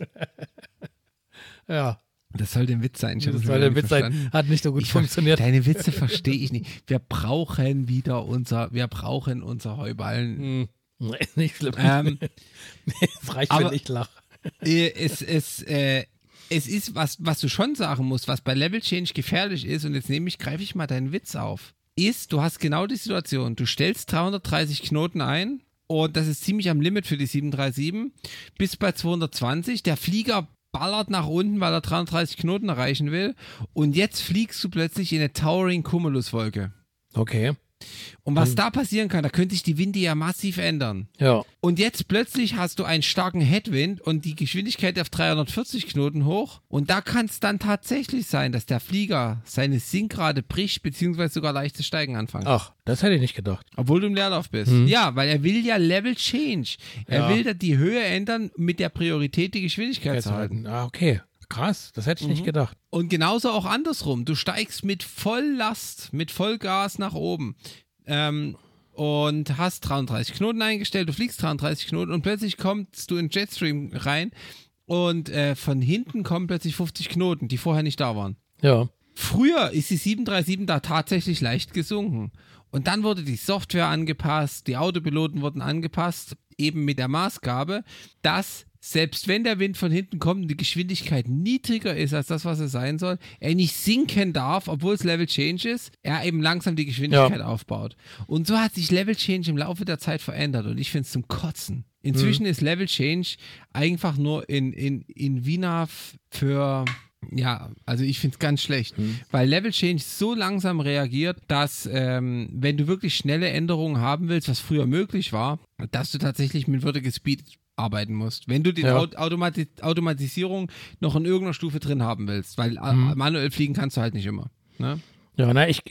Ja. Das soll ein Witz sein. Ich habe Das das soll wieder der nicht Witz sein. verstanden. Hat nicht so gut funktioniert. Deine Witze verstehe ich nicht. Wir brauchen unser Heuballen. Nee, nicht schlimm. Es reicht, aber- wenn ich lache. Es ist, was du schon sagen musst, was bei Level Change gefährlich ist, und jetzt greife ich mal deinen Witz auf, ist, du hast genau die Situation, du stellst 330 Knoten ein und das ist ziemlich am Limit für die 737, bis bei 220, der Flieger ballert nach unten, weil er 330 Knoten erreichen will und jetzt fliegst du plötzlich in eine Towering Cumulus-Wolke. Okay. Und was da passieren kann, da könnte sich die Winde ja massiv ändern. Ja. Und jetzt plötzlich hast du einen starken Headwind und die Geschwindigkeit auf 340 Knoten hoch. Und da kann es dann tatsächlich sein, dass der Flieger seine Sinkrate bricht, beziehungsweise sogar leichtes Steigen anfängt. Ach, das hätte ich nicht gedacht. Obwohl du im Leerlauf bist. Ja, weil er will ja Level Change. Er will da die Höhe ändern, mit der Priorität die Geschwindigkeit zu halten. Ah, okay. Krass, das hätte ich nicht gedacht. Und genauso auch andersrum. Du steigst mit Volllast, mit Vollgas nach oben. Und hast 33 Knoten eingestellt, du fliegst 33 Knoten und plötzlich kommst du in Jetstream rein und von hinten kommen plötzlich 50 Knoten, die vorher nicht da waren. Ja. Früher ist die 737 da tatsächlich leicht gesunken. Und dann wurde die Software angepasst, die Autopiloten wurden angepasst, eben mit der Maßgabe, dass selbst wenn der Wind von hinten kommt und die Geschwindigkeit niedriger ist als das, was es sein soll, er nicht sinken darf, obwohl es Level Change ist, er eben langsam die Geschwindigkeit aufbaut. Und so hat sich Level Change im Laufe der Zeit verändert und ich finde es zum Kotzen. Inzwischen ist Level Change einfach nur in VNAV für... Ja, also ich finde es ganz schlecht, weil Level Change so langsam reagiert, dass wenn du wirklich schnelle Änderungen haben willst, was früher möglich war, dass du tatsächlich mit Vertical Speed arbeiten musst, wenn du die Automatisierung noch in irgendeiner Stufe drin haben willst, weil manuell fliegen kannst du halt nicht immer. Ne? Ja, na, ich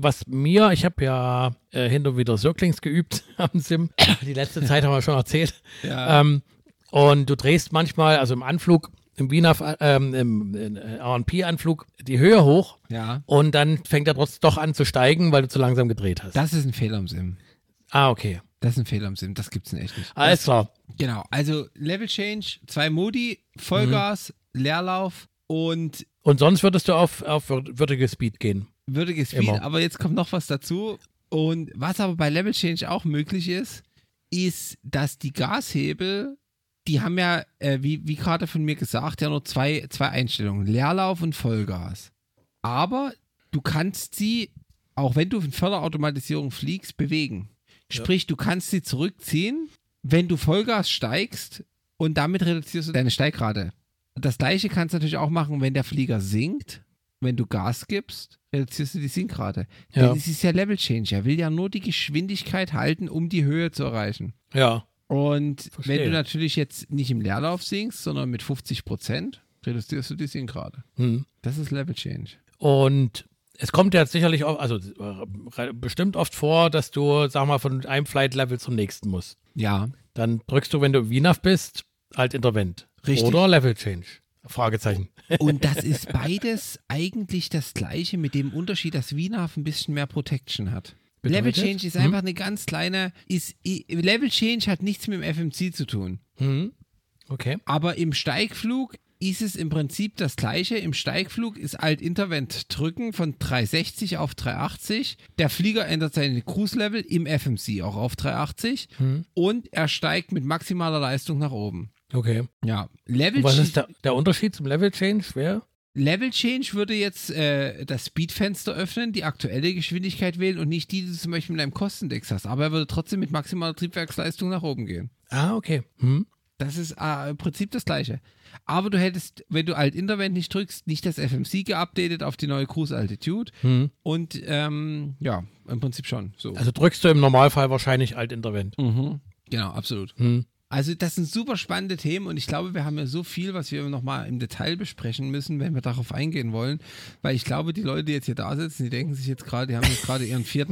habe ja hin und wieder Circlings geübt am Sim. Die letzte Zeit haben wir schon erzählt. Ja. Und du drehst manchmal, also im Anflug, im WNAV, im RNP-Anflug die Höhe hoch und dann fängt er trotzdem doch an zu steigen, weil du zu langsam gedreht hast. Das ist ein Fehler im Sim. Ah, okay. Das ist ein Fehler im Sim, das gibt's in echt nicht. Alles klar. Genau, also Level Change, 2 Modi, Vollgas, Leerlauf und sonst würdest du auf Vertical Speed gehen. Vertical Speed, aber jetzt kommt noch was dazu. Und was aber bei Level Change auch möglich ist, dass die Gashebel, die haben ja, wie gerade von mir gesagt, ja nur zwei Einstellungen, Leerlauf und Vollgas. Aber du kannst sie, auch wenn du in Förderautomatisierung fliegst, bewegen. Sprich, du kannst sie zurückziehen, wenn du Vollgas steigst und damit reduzierst du deine Steigrate. Das gleiche kannst du natürlich auch machen, wenn der Flieger sinkt. Wenn du Gas gibst, reduzierst du die Sinkrate. Ja. Denn es ist ja Level Change. Er will ja nur die Geschwindigkeit halten, um die Höhe zu erreichen. Ja. Und wenn du natürlich jetzt nicht im Leerlauf sinkst, sondern mit 50%, reduzierst du die Sinkrate. Das ist Level Change. Und es kommt ja sicherlich auch, also bestimmt oft vor, dass du, sag mal, von einem Flight-Level zum nächsten musst. Ja. Dann drückst du, wenn du im VNAV bist, halt Intervent. Richtig. Oder Level Change. Fragezeichen. Und das ist beides eigentlich das Gleiche, mit dem Unterschied, dass VNAV ein bisschen mehr Protection hat. Bedeutet? Level Change ist einfach eine ganz kleine, Level Change hat nichts mit dem FMC zu tun. Okay. Aber im Steigflug ist es im Prinzip das Gleiche. Im Steigflug ist Alt-Intervent drücken von 360 auf 380. Der Flieger ändert seine Cruise-Level im FMC auch auf 380 und er steigt mit maximaler Leistung nach oben. Okay. Ja. Was ist der Unterschied zum Level Change? Level Change würde jetzt das Speedfenster öffnen, die aktuelle Geschwindigkeit wählen und nicht die, die du zum Beispiel mit einem Kostendex hast. Aber er würde trotzdem mit maximaler Triebwerksleistung nach oben gehen. Ah, okay. Das ist im Prinzip das Gleiche. Aber du hättest, wenn du Alt-Intervent nicht drückst, nicht das FMC geupdatet auf die neue Cruise Altitude. Und im Prinzip schon. So. Also drückst du im Normalfall wahrscheinlich Alt-Intervent. Genau, absolut. Also das sind super spannende Themen und ich glaube, wir haben ja so viel, was wir nochmal im Detail besprechen müssen, wenn wir darauf eingehen wollen, weil ich glaube, die Leute, die jetzt hier da sitzen, die denken sich jetzt gerade, die haben jetzt gerade ihren 4.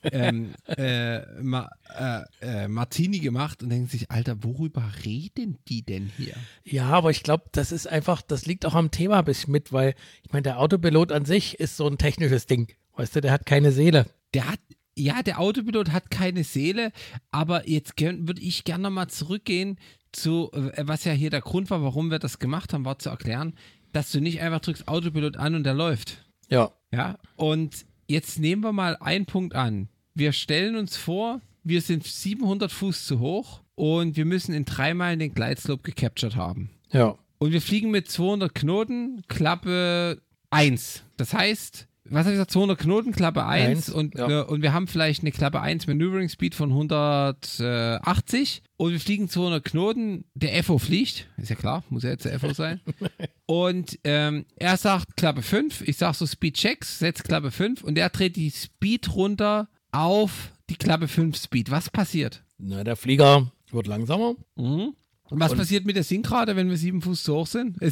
Martini gemacht und denken sich, Alter, worüber reden die denn hier? Ja, aber ich glaube, das liegt auch am Thema ein bisschen mit, weil ich meine, der Autopilot an sich ist so ein technisches Ding, weißt du, der hat keine Seele. Der Autopilot hat keine Seele, aber jetzt würde ich gerne nochmal zurückgehen zu, was ja hier der Grund war, warum wir das gemacht haben, war zu erklären, dass du nicht einfach drückst Autopilot an und der läuft. Ja. Ja, und jetzt nehmen wir mal einen Punkt an. Wir stellen uns vor, wir sind 700 Fuß zu hoch und wir müssen in 3 Meilen den Glideslope gecaptured haben. Ja. Und wir fliegen mit 200 Knoten, Klappe 1. Das heißt, was habe ich gesagt, 200 Knoten, Klappe 1 und wir haben vielleicht eine Klappe 1 Maneuvering Speed von 180 und wir fliegen 200 Knoten, der FO fliegt, ist ja klar, muss ja jetzt der FO sein und er sagt Klappe 5, ich sage so Speed Checks, setzt Klappe 5 und er dreht die Speed runter auf die Klappe 5 Speed. Was passiert? Na, der Flieger wird langsamer. Und was passiert mit der Sinkrate, wenn wir 700 Fuß zu hoch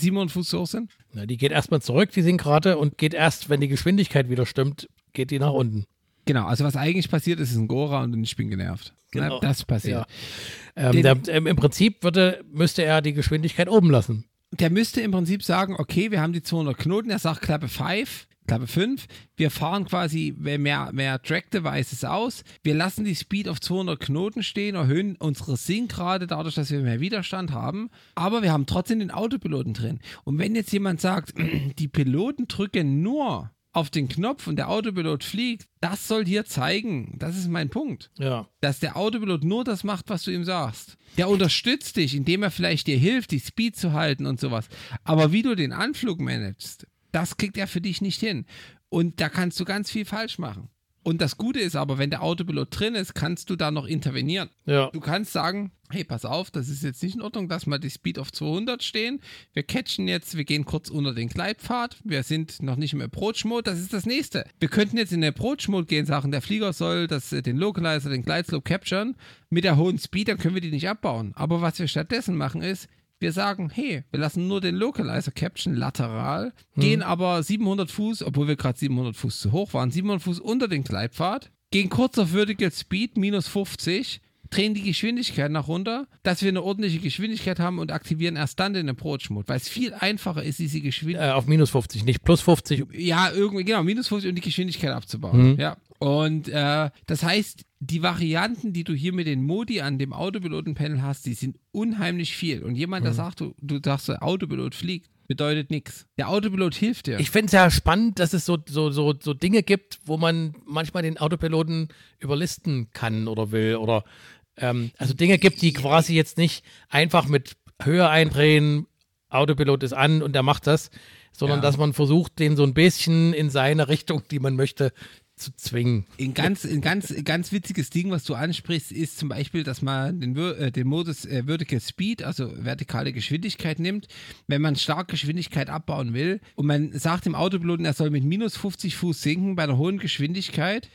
sind? Na, die geht erstmal zurück, die Sinkrate, und geht erst, wenn die Geschwindigkeit wieder stimmt, geht die nach unten. Genau, also was eigentlich passiert ist ein Gora und ich bin genervt. Genau. Das passiert. Ja. Im Prinzip müsste er die Geschwindigkeit oben lassen. Der müsste im Prinzip sagen, okay, wir haben die 200 Knoten, er sagt Klappe 5, wir fahren quasi mehr Track Devices aus, wir lassen die Speed auf 200 Knoten stehen, erhöhen unsere Sinkrate dadurch, dass wir mehr Widerstand haben, aber wir haben trotzdem den Autopiloten drin. Und wenn jetzt jemand sagt, die Piloten drücken nur auf den Knopf und der Autopilot fliegt, das soll dir zeigen, das ist mein Punkt, dass der Autopilot nur das macht, was du ihm sagst. Der unterstützt dich, indem er vielleicht dir hilft, die Speed zu halten und sowas. Aber wie du den Anflug managst, das kriegt er für dich nicht hin. Und da kannst du ganz viel falsch machen. Und das Gute ist aber, wenn der Autopilot drin ist, kannst du da noch intervenieren. Ja. Du kannst sagen, hey, pass auf, das ist jetzt nicht in Ordnung, dass wir die Speed auf 200 stehen. Wir catchen jetzt, wir gehen kurz unter den Gleitpfad. Wir sind noch nicht im Approach-Mode, das ist das Nächste. Wir könnten jetzt in den Approach-Mode gehen, sagen, der Flieger soll den Localizer, den Glideslope capturen mit der hohen Speed, dann können wir die nicht abbauen. Aber was wir stattdessen machen ist, wir sagen, hey, wir lassen nur den Localizer caption lateral, gehen aber 700 Fuß, obwohl wir gerade 700 Fuß zu hoch waren, 700 Fuß unter den Gleitpfad, gehen kurz auf Vertical Speed, minus 50, drehen die Geschwindigkeit nach runter, dass wir eine ordentliche Geschwindigkeit haben und aktivieren erst dann den Approach-Mode, weil es viel einfacher ist, diese Geschwindigkeit... auf minus 50, nicht plus 50. Ja, irgendwie, genau, minus 50, um die Geschwindigkeit abzubauen. Ja. Und das heißt, die Varianten, die du hier mit den Modi an dem Autopiloten-Panel hast, die sind unheimlich viel. Und jemand, der sagt, du sagst, der Autopilot fliegt, bedeutet nichts. Der Autopilot hilft dir. Ich finde es ja spannend, dass es so Dinge gibt, wo man manchmal den Autopiloten überlisten kann oder will. Oder also Dinge gibt, die quasi jetzt nicht einfach mit Höhe eindrehen, Autopilot ist an und der macht das, sondern dass man versucht, den so ein bisschen in seine Richtung, die man möchte, zu zwingen. Ein ganz witziges Ding, was du ansprichst, ist zum Beispiel, dass man den Modus Vertical Speed, also vertikale Geschwindigkeit nimmt, wenn man stark Geschwindigkeit abbauen will und man sagt dem Autopiloten, er soll mit minus 50 Fuß sinken bei einer hohen Geschwindigkeit,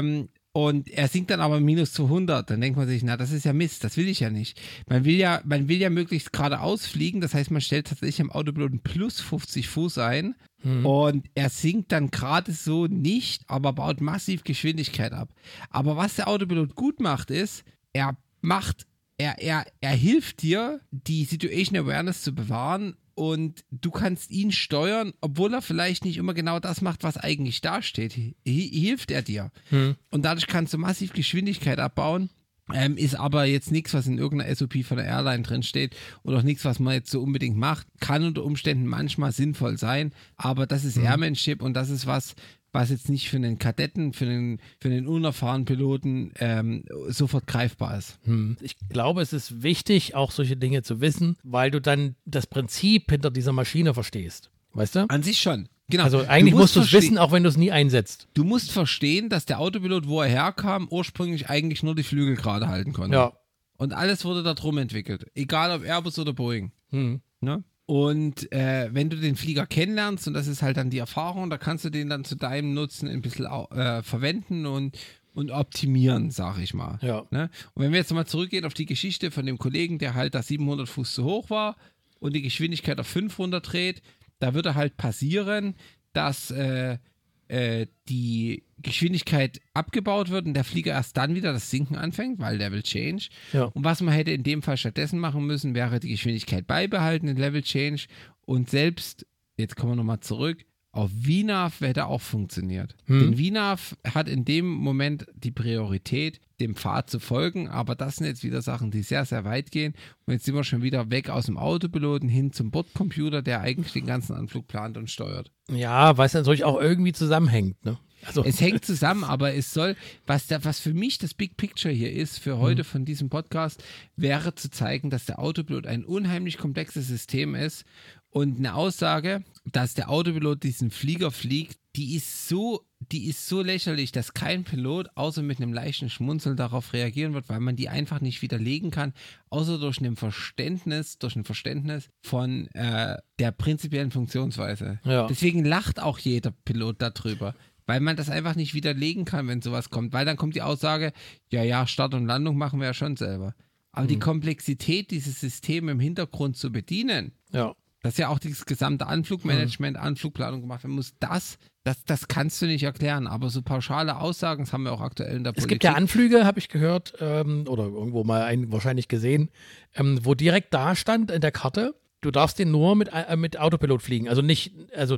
und er sinkt dann aber minus 200, dann denkt man sich, na, das ist ja Mist, das will ich ja nicht. Man will ja möglichst geradeaus fliegen, das heißt, man stellt tatsächlich am Autopiloten plus 50 Fuß ein und er sinkt dann gerade so nicht, aber baut massiv Geschwindigkeit ab. Aber was der Autopilot gut macht, ist, er hilft dir, die Situation Awareness zu bewahren und du kannst ihn steuern, obwohl er vielleicht nicht immer genau das macht, was eigentlich da steht. Hilft er dir. Und dadurch kannst du massiv Geschwindigkeit abbauen. Ist aber jetzt nichts, was in irgendeiner SOP von der Airline drin steht und auch nichts, was man jetzt so unbedingt macht. Kann unter Umständen manchmal sinnvoll sein, aber das ist Airmanship und das ist was jetzt nicht für einen Kadetten, für einen unerfahrenen Piloten sofort greifbar ist. Ich glaube, es ist wichtig, auch solche Dinge zu wissen, weil du dann das Prinzip hinter dieser Maschine verstehst. Weißt du? An sich schon. Genau. Also eigentlich musst du es wissen, auch wenn du es nie einsetzt. Du musst verstehen, dass der Autopilot, wo er herkam, ursprünglich eigentlich nur die Flügel gerade halten konnte. Ja. Und alles wurde da drum entwickelt. Egal ob Airbus oder Boeing. Ne? Und wenn du den Flieger kennenlernst, und das ist halt dann die Erfahrung, da kannst du den dann zu deinem Nutzen ein bisschen verwenden und optimieren, sag ich mal. Ja. Ne? Und wenn wir jetzt mal zurückgehen auf die Geschichte von dem Kollegen, der halt da 700 Fuß zu hoch war und die Geschwindigkeit auf 500 dreht, da würde halt passieren, dass die Geschwindigkeit abgebaut wird und der Flieger erst dann wieder das Sinken anfängt, weil Level Change. Ja. Und was man hätte in dem Fall stattdessen machen müssen, wäre die Geschwindigkeit beibehalten, den Level Change und selbst, jetzt kommen wir nochmal zurück, auf VNAV hätte auch funktioniert. Denn VNAV hat in dem Moment die Priorität, dem Pfad zu folgen, aber das sind jetzt wieder Sachen, die sehr, sehr weit gehen. Und jetzt sind wir schon wieder weg aus dem Autopiloten hin zum Bordcomputer, der eigentlich den ganzen Anflug plant und steuert. Ja, weil es natürlich auch irgendwie zusammenhängt, ne? Also. Es hängt zusammen, aber es soll, was für mich das Big Picture hier ist, für heute von diesem Podcast, wäre zu zeigen, dass der Autopilot ein unheimlich komplexes System ist und eine Aussage, dass der Autopilot diesen Flieger fliegt, die ist so lächerlich, dass kein Pilot außer mit einem leichten Schmunzeln darauf reagieren wird, weil man die einfach nicht widerlegen kann, außer durch ein Verständnis von der prinzipiellen Funktionsweise. Ja. Deswegen lacht auch jeder Pilot darüber. weil man das einfach nicht widerlegen kann, wenn sowas kommt, weil dann kommt die Aussage, ja, Start und Landung machen wir ja schon selber. Aber die Komplexität, dieses System im Hintergrund zu bedienen, Ja. dass ja auch das gesamte Anflugmanagement, Anflugplanung gemacht werden muss, das kannst du nicht erklären. Aber so pauschale Aussagen, das haben wir auch aktuell in der Politik. Es gibt ja Anflüge, habe ich gehört, oder irgendwo mal wahrscheinlich gesehen, wo direkt da stand in der Karte, du darfst den nur mit Autopilot fliegen. Also nicht, also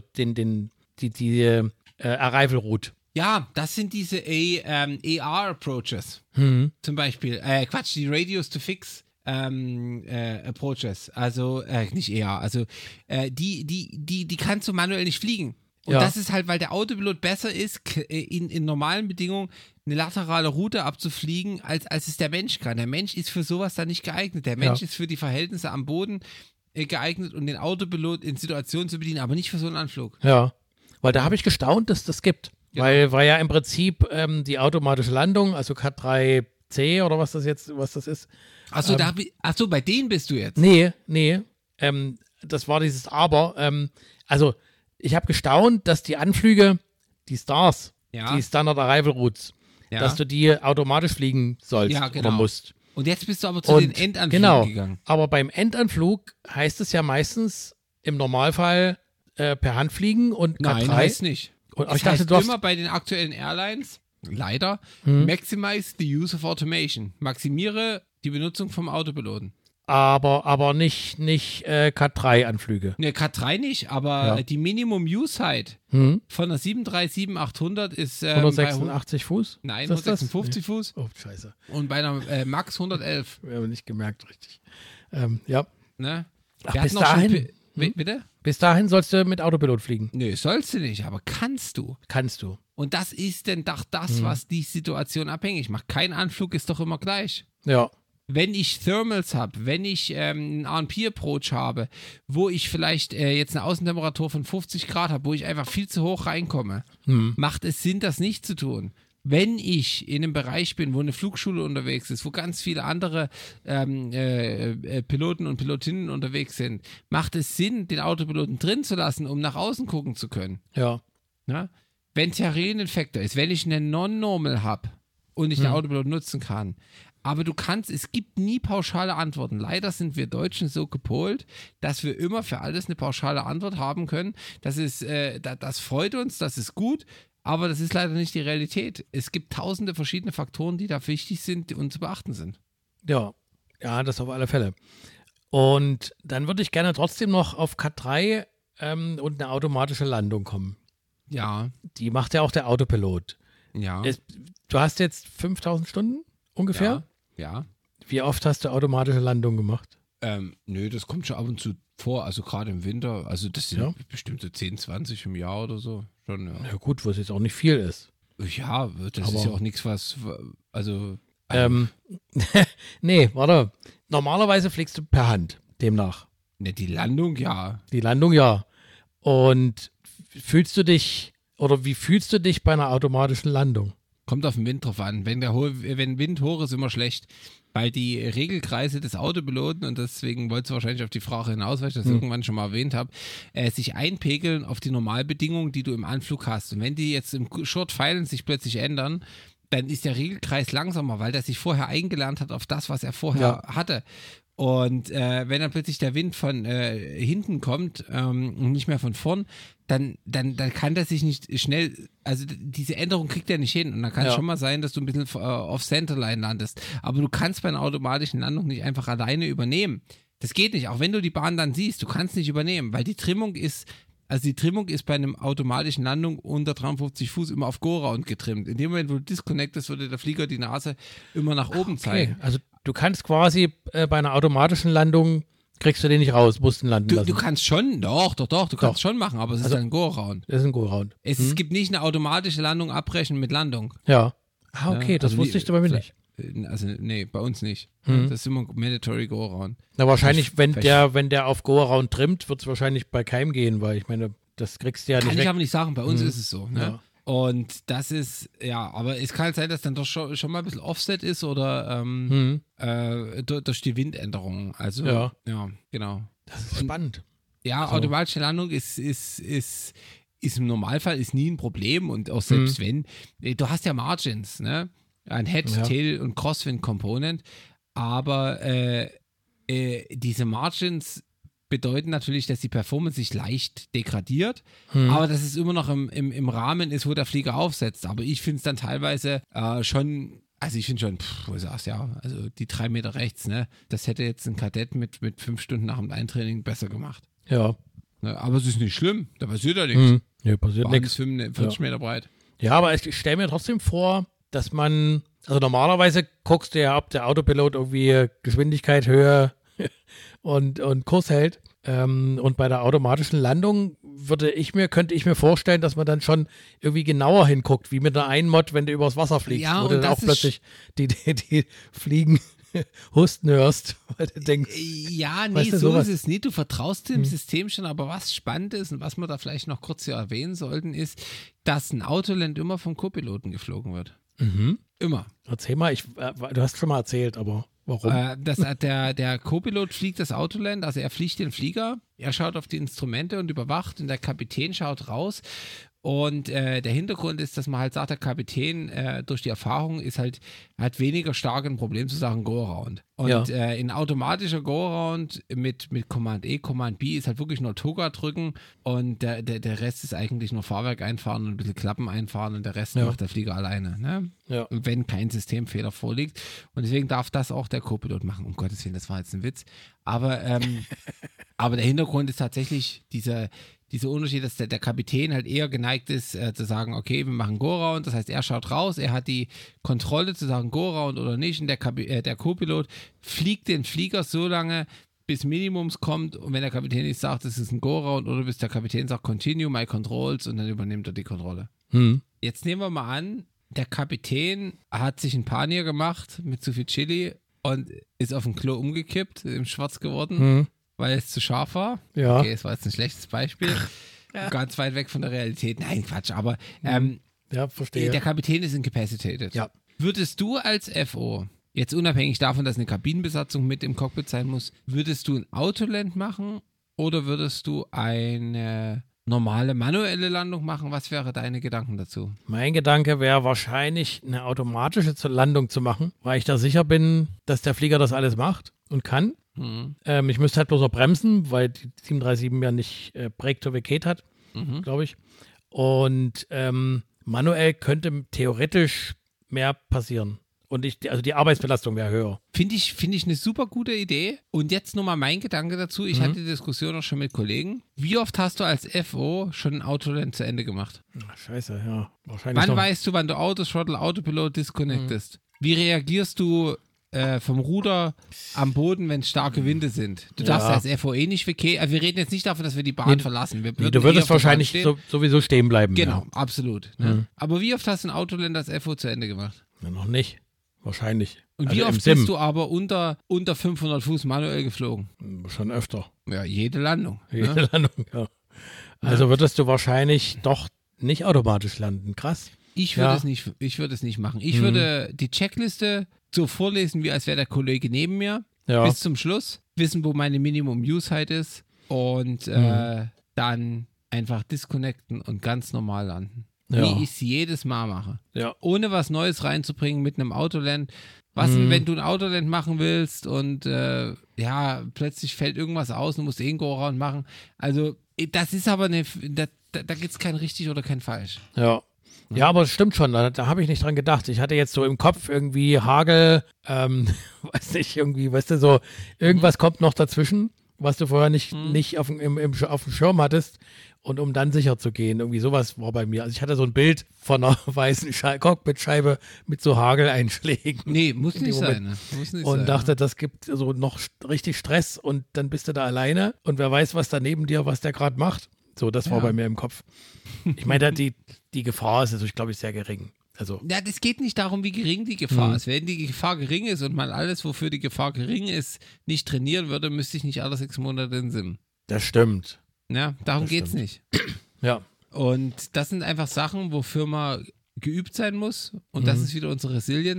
die Arrival Route. Ja, das sind diese AR-Approaches. Zum Beispiel. Die Radius to Fix Approaches. Also, nicht AR. Also, die kannst du manuell nicht fliegen. Und das ist halt, weil der Autopilot besser ist, in normalen Bedingungen eine laterale Route abzufliegen, als es der Mensch kann. Der Mensch ist für sowas da nicht geeignet. Der Mensch ist für die Verhältnisse am Boden geeignet, um den Autopilot in Situationen zu bedienen, aber nicht für so einen Anflug. Ja, weil da habe ich gestaunt, dass das gibt. Ja. Weil ja im Prinzip die automatische Landung, also K3C oder was das ist. Achso, bei denen bist du jetzt? Nee. Das war dieses Aber. Also ich habe gestaunt, dass die Anflüge, die Stars, die Standard Arrival Routes, dass du die automatisch fliegen sollst oder musst. Und jetzt bist du aber zu den Endanflügen gegangen. Aber beim Endanflug heißt es ja meistens im Normalfall per Hand fliegen und K3. Nein, heißt nicht. Und ich dachte, du hast immer bei den aktuellen Airlines, leider, maximize the use of automation. Maximiere die Benutzung vom Autopiloten. Aber nicht K3-Anflüge. Ne, K3 nicht, aber die Minimum-Use-Height von der 737-800 ist 186 Fuß? Nein, 156 Fuß. Oh, scheiße. Und bei einer Max 111. Wir haben nicht gemerkt, richtig. Ja. Ne? Ach, bis dahin. Bitte? Bis dahin sollst du mit Autopilot fliegen. Nö, sollst du nicht, aber kannst du. Kannst du. Und das ist denn doch das, was die Situation abhängig macht. Kein Anflug ist doch immer gleich. Ja. Wenn ich Thermals habe, wenn ich einen RP-Approach habe, wo ich vielleicht jetzt eine Außentemperatur von 50 Grad habe, wo ich einfach viel zu hoch reinkomme, macht es Sinn, das nicht zu tun. Wenn ich in einem Bereich bin, wo eine Flugschule unterwegs ist, wo ganz viele andere Piloten und Pilotinnen unterwegs sind, macht es Sinn, den Autopiloten drin zu lassen, um nach außen gucken zu können. Ja. Na? Wenn Terrain-Infektor ist, wenn ich einen Non-Normal habe und ich den Autopilot nutzen kann. Aber es gibt nie pauschale Antworten. Leider sind wir Deutschen so gepolt, dass wir immer für alles eine pauschale Antwort haben können. Das freut uns, das ist gut, aber das ist leider nicht die Realität. Es gibt tausende verschiedene Faktoren, die da wichtig sind und zu beachten sind. Ja, das auf alle Fälle. Und dann würde ich gerne trotzdem noch auf K3 und eine automatische Landung kommen. Ja. Die macht ja auch der Autopilot. Ja. Du hast jetzt 5000 Stunden ungefähr? Ja. Wie oft hast du automatische Landung gemacht? Nö, das kommt schon ab und zu vor, also gerade im Winter, also das sind bestimmt so 10, 20 im Jahr oder so. Schon, ja. Ja gut, was jetzt auch nicht viel ist. Ja, das ist ja auch nichts, also nee, warte. Normalerweise fliegst du per Hand, demnach. Ne, die Landung, ja. Die Landung, ja. Und wie fühlst du dich bei einer automatischen Landung? Kommt auf den Wind drauf an. Wenn Wind hoch ist, immer schlecht. Weil die Regelkreise des Autopiloten, und deswegen wollte es wahrscheinlich auf die Frage hinaus, weil ich das irgendwann schon mal erwähnt habe, sich einpegeln auf die Normalbedingungen, die du im Anflug hast. Und wenn die jetzt im Short Feilen sich plötzlich ändern, dann ist der Regelkreis langsamer, weil der sich vorher eingelernt hat auf das, was er vorher hatte. Und wenn dann plötzlich der Wind von hinten kommt und nicht mehr von vorn, dann kann der sich nicht schnell, also diese Änderung kriegt er nicht hin. Und dann kann es schon mal sein, dass du ein bisschen auf Centerline landest. Aber du kannst bei einer automatischen Landung nicht einfach alleine übernehmen. Das geht nicht, auch wenn du die Bahn dann siehst, du kannst nicht übernehmen, weil die Trimmung ist bei einem automatischen Landung unter 53 Fuß immer auf Go-Round getrimmt. In dem Moment, wo du disconnectest, würde der Flieger die Nase immer nach oben zeigen. Also du kannst quasi bei einer automatischen Landung, kriegst du den nicht raus, musst ihn landen lassen. Du kannst schon, du kannst schon machen, aber es ist ein Go-Round. Das ist ein Go-Round. Es gibt nicht eine automatische Landung abbrechen mit Landung. Ja. Ah, okay, das wusste ich bei mir nicht. Also, nee, bei uns nicht. Das ist immer Mandatory Go-Around. Na, wahrscheinlich, wenn der auf Go-Around trimmt, wird es wahrscheinlich bei keinem gehen, weil ich meine, das kriegst du ja nicht Kann weg. ich aber nicht sagen, bei uns ist es so. Ne? Ja. Und das ist, aber es kann halt sein, dass dann doch schon mal ein bisschen Offset ist oder durch die Windänderung. Also, ja genau. Das ist spannend. Ja, so. Automatische Landung ist ist im Normalfall ist nie ein Problem und auch selbst wenn, du hast ja Margins, ne? Ein Head, Tail und Crosswind Component, aber diese Margins bedeuten natürlich, dass die Performance sich leicht degradiert, aber dass es immer noch im Rahmen ist, wo der Flieger aufsetzt. Aber ich finde es dann teilweise schon, also ich finde schon, wo du sagst, ja, also die 3 Meter rechts, ne, das hätte jetzt ein Kadett mit 5 Stunden nach dem Eintraining besser gemacht. Ja. Ne, aber es ist nicht schlimm, da passiert ja nichts. Ja, passiert nichts. 45 Meter breit. Ja, aber ich stelle mir trotzdem vor, dass man, also normalerweise guckst du ja, ob der Autopilot irgendwie Geschwindigkeit, Höhe und Kurs hält. Und bei der automatischen Landung könnte ich mir vorstellen, dass man dann schon irgendwie genauer hinguckt, wie mit einer Einmod, wenn du übers Wasser fliegst, Ja, wo du dann auch plötzlich die Fliegen husten hörst, weil du denkst, ja, nee, weißt du, so sowas? ist es nicht. Du vertraust dem System schon, aber was spannend ist und was wir da vielleicht noch kurz hier erwähnen sollten, ist, dass ein Autoland immer vom Co-Piloten geflogen wird. Immer. Erzähl mal, du hast schon mal erzählt, aber warum? Der Co-Pilot fliegt das Autoland, also er fliegt den Flieger, er schaut auf die Instrumente und überwacht und der Kapitän schaut raus. Und der Hintergrund ist, dass man halt sagt, der Kapitän durch die Erfahrung hat weniger stark ein Problem zu sagen Go-Around. Und in automatischer Go-Around mit Command E, Command B ist halt wirklich nur Toga drücken und der Rest ist eigentlich nur Fahrwerk einfahren und ein bisschen Klappen einfahren und der Rest macht der Flieger alleine. Ne? Ja. Wenn kein Systemfehler vorliegt. Und deswegen darf das auch der Co-Pilot machen. Um Gottes Willen, das war jetzt ein Witz. Aber der Hintergrund ist tatsächlich dieser Unterschied, dass der Kapitän halt eher geneigt ist, zu sagen, okay, wir machen Go-Round, das heißt, er schaut raus, er hat die Kontrolle zu sagen Go-Round oder nicht und der Co-Pilot fliegt den Flieger so lange, bis Minimums kommt und wenn der Kapitän nicht sagt, das ist ein Go-Round oder bis der Kapitän sagt, continue my controls und dann übernimmt er die Kontrolle. Jetzt nehmen wir mal an, der Kapitän hat sich ein Panier gemacht mit zu viel Chili und ist auf dem Klo umgekippt, ist schwarz geworden. Weil es zu scharf war. Ja. Okay, es war jetzt ein schlechtes Beispiel. Ganz weit weg von der Realität. Nein, Quatsch, aber verstehe. Der Kapitän ist incapacitated. Ja. Würdest du als FO, jetzt unabhängig davon, dass eine Kabinenbesatzung mit im Cockpit sein muss, würdest du ein Autoland machen oder würdest du eine normale manuelle Landung machen? Was wäre deine Gedanken dazu? Mein Gedanke wäre wahrscheinlich, eine automatische Landung zu machen, weil ich da sicher bin, dass der Flieger das alles macht und kann. Ich müsste halt bloß noch bremsen, weil die 737 ja nicht Brake to Vacate hat, glaube ich. Und manuell könnte theoretisch mehr passieren. Und die Arbeitsbelastung wäre höher. Finde ich eine super gute Idee. Und jetzt nochmal mein Gedanke dazu. Ich hatte die Diskussion auch schon mit Kollegen. Wie oft hast du als FO schon ein Autoland zu Ende gemacht? Ach, scheiße, ja. Wahrscheinlich Wann weißt du, wann du Autothrottle, Autopilot disconnectest? Wie reagierst du vom Ruder am Boden, wenn starke Winde sind? Du darfst als FOE nicht wir reden jetzt nicht davon, dass wir die Bahn verlassen. Du würdest wahrscheinlich sowieso stehen bleiben. Genau, absolut. Ne? Aber wie oft hast du ein Autoland als FO zu Ende gemacht? Ja, noch nicht. Wahrscheinlich. Und wie oft bist du aber unter 500 Fuß manuell geflogen? Schon öfter. Ja, jede Landung. Jede Landung, ja. Also würdest du wahrscheinlich doch nicht automatisch landen. Krass. Ich würde es nicht machen. Ich würde die Checkliste so vorlesen, wie als wäre der Kollege neben mir, bis zum Schluss, wissen, wo meine Minimum-Use-Height ist und dann einfach disconnecten und ganz normal landen. Ja. Wie ich es jedes Mal mache. Ja. Ohne was Neues reinzubringen mit einem Autoland. Was denn, wenn du ein Autoland machen willst und plötzlich fällt irgendwas aus und du musst einen Go-Around machen. Also das ist aber da gibt es kein richtig oder kein falsch. Ja. Ja, aber es stimmt schon, da habe ich nicht dran gedacht. Ich hatte jetzt so im Kopf irgendwie Hagel, weiß nicht, irgendwie, weißt du, so, irgendwas kommt noch dazwischen, was du vorher nicht auf dem Schirm hattest und um dann sicher zu gehen. Irgendwie sowas war bei mir. Also ich hatte so ein Bild von einer weißen Cockpitscheibe mit so Hageleinschlägen. Nee, muss nicht sein. Ne? Und dachte, das gibt so noch richtig Stress und dann bist du da alleine und wer weiß, was da neben dir, was der gerade macht. So, das war bei mir im Kopf. Ich meine, die Gefahr ist natürlich, glaube ich, sehr gering. Also. Ja, das geht nicht darum, wie gering die Gefahr ist. Wenn die Gefahr gering ist und man alles, wofür die Gefahr gering ist, nicht trainieren würde, müsste ich nicht alle 6 Monate in Sim. Das stimmt. Ja, darum geht's nicht. Ja. Und das sind einfach Sachen, wofür man geübt sein muss. Und das ist wieder unser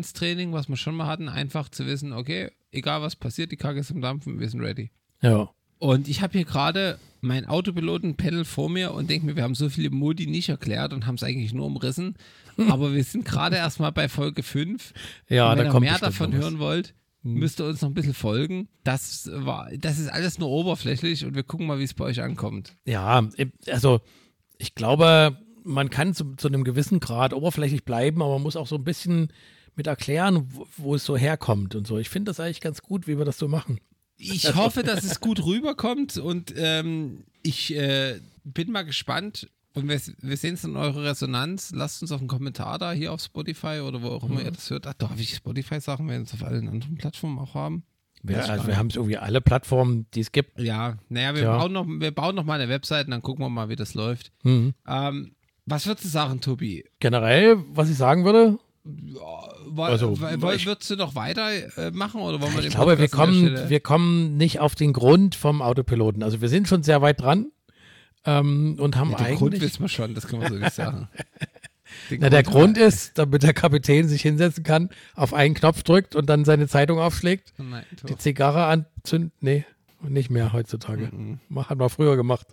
Resilienz-Training, was wir schon mal hatten, einfach zu wissen, okay, egal was passiert, die Kacke ist im Dampfen, wir sind ready. Ja. Und ich habe hier gerade mein Autopiloten-Panel vor mir und denke mir, wir haben so viele Modi nicht erklärt und haben es eigentlich nur umrissen. Aber wir sind gerade erstmal bei Folge 5. Ja, und wenn da ihr kommt mehr bestimmt davon noch was. hören wollt, müsst ihr uns noch ein bisschen folgen. Das ist alles nur oberflächlich und wir gucken mal, wie es bei euch ankommt. Ja, also ich glaube, man kann zu einem gewissen Grad oberflächlich bleiben, aber man muss auch so ein bisschen mit erklären, wo es so herkommt und so. Ich finde das eigentlich ganz gut, wie wir das so machen. Ich hoffe, dass es gut rüberkommt und ich bin mal gespannt und wir sehen es in eurer Resonanz. Lasst uns auch einen Kommentar da hier auf Spotify oder wo auch immer ihr das hört. Ach, darf ich Spotify-Sachen, wenn wir es auf allen anderen Plattformen auch haben? Also wir haben es irgendwie alle Plattformen, die es gibt. Ja, naja, wir bauen noch mal eine Website und dann gucken wir mal, wie das läuft. Mhm. Was würdest du sagen, Tobi? Generell, was ich sagen würde, Würdest du noch weiter machen oder wollen wir ich den glaube, Podcast an der Stelle- wir kommen nicht auf den Grund vom Autopiloten. Also wir sind schon sehr weit dran und haben Ja, den Grund eigentlich... wissen wir schon, das können wir so nicht sagen. Der Grund ist, damit der Kapitän sich hinsetzen kann, auf einen Knopf drückt und dann seine Zeitung aufschlägt, Nein, die Zigarre anzündet. Nee, nicht mehr heutzutage. Hat man früher gemacht.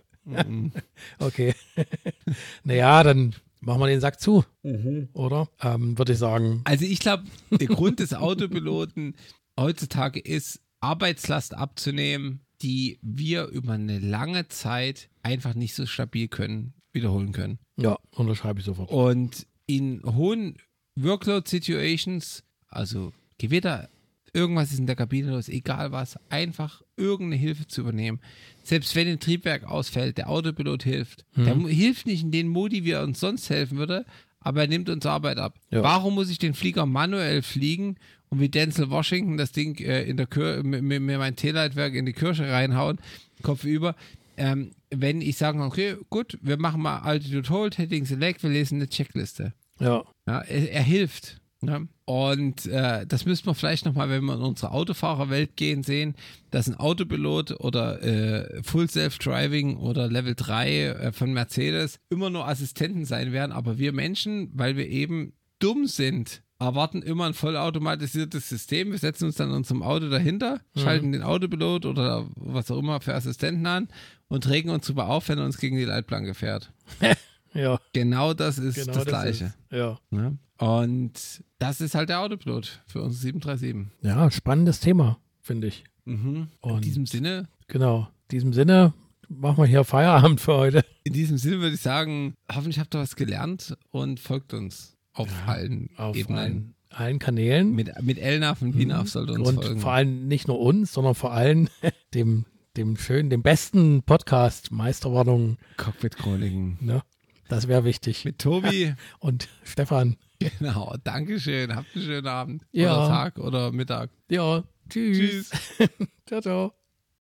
Okay. Naja, dann machen wir den Sack zu, oder? Würde ich sagen. Also ich glaube, der Grund des Autopiloten heutzutage ist, Arbeitslast abzunehmen, die wir über eine lange Zeit einfach nicht so stabil wiederholen können. Ja, unterschreibe ich sofort. Und in hohen Workload-Situations, also Gewitter, irgendwas ist in der Kabine los, egal was, einfach irgendeine Hilfe zu übernehmen. Selbst wenn ein Triebwerk ausfällt, der Autopilot hilft. Der hilft nicht in den Modi, wie er uns sonst helfen würde, aber er nimmt uns Arbeit ab. Ja. Warum muss ich den Flieger manuell fliegen und wie Denzel Washington das Ding mir mein Teeleitwerk in die Kirche reinhauen, Kopf über? Wenn ich sage, okay, gut, wir machen mal Altitude Hold, Heading Select, wir lesen eine Checkliste. Ja. Ja, er hilft. Ne? Und das müssten wir vielleicht nochmal, wenn wir in unsere Autofahrerwelt gehen, sehen, dass ein Autopilot oder Full Self-Driving oder Level 3 von Mercedes immer nur Assistenten sein werden, aber wir Menschen, weil wir eben dumm sind, erwarten immer ein vollautomatisiertes System. Wir setzen uns dann in unserem Auto dahinter, schalten den Autopilot oder was auch immer für Assistenten an und regen uns drüber auf, wenn er uns gegen die Leitplanke fährt. Ja. Genau das ist das Gleiche. Ja. Ne? Und das ist halt der Autopilot für uns 737. Ja, spannendes Thema, finde ich. In Und diesem Sinne genau, in diesem Sinne machen wir hier Feierabend für heute. würde ich sagen, hoffentlich habt ihr was gelernt und folgt uns auf allen Auf Ebenen. allen Kanälen. Mit Elnaf und Winaf sollte uns Und folgen. vor allem nicht nur uns, sondern vor allem dem besten Podcast, Meisterwarnung. Cockpit Chroniken. Ne? Das wäre wichtig. Mit Tobi. Und Stefan. Genau. Dankeschön. Habt einen schönen Abend. Ja. Oder Tag oder Mittag. Ja, tschüss. Ciao, ciao.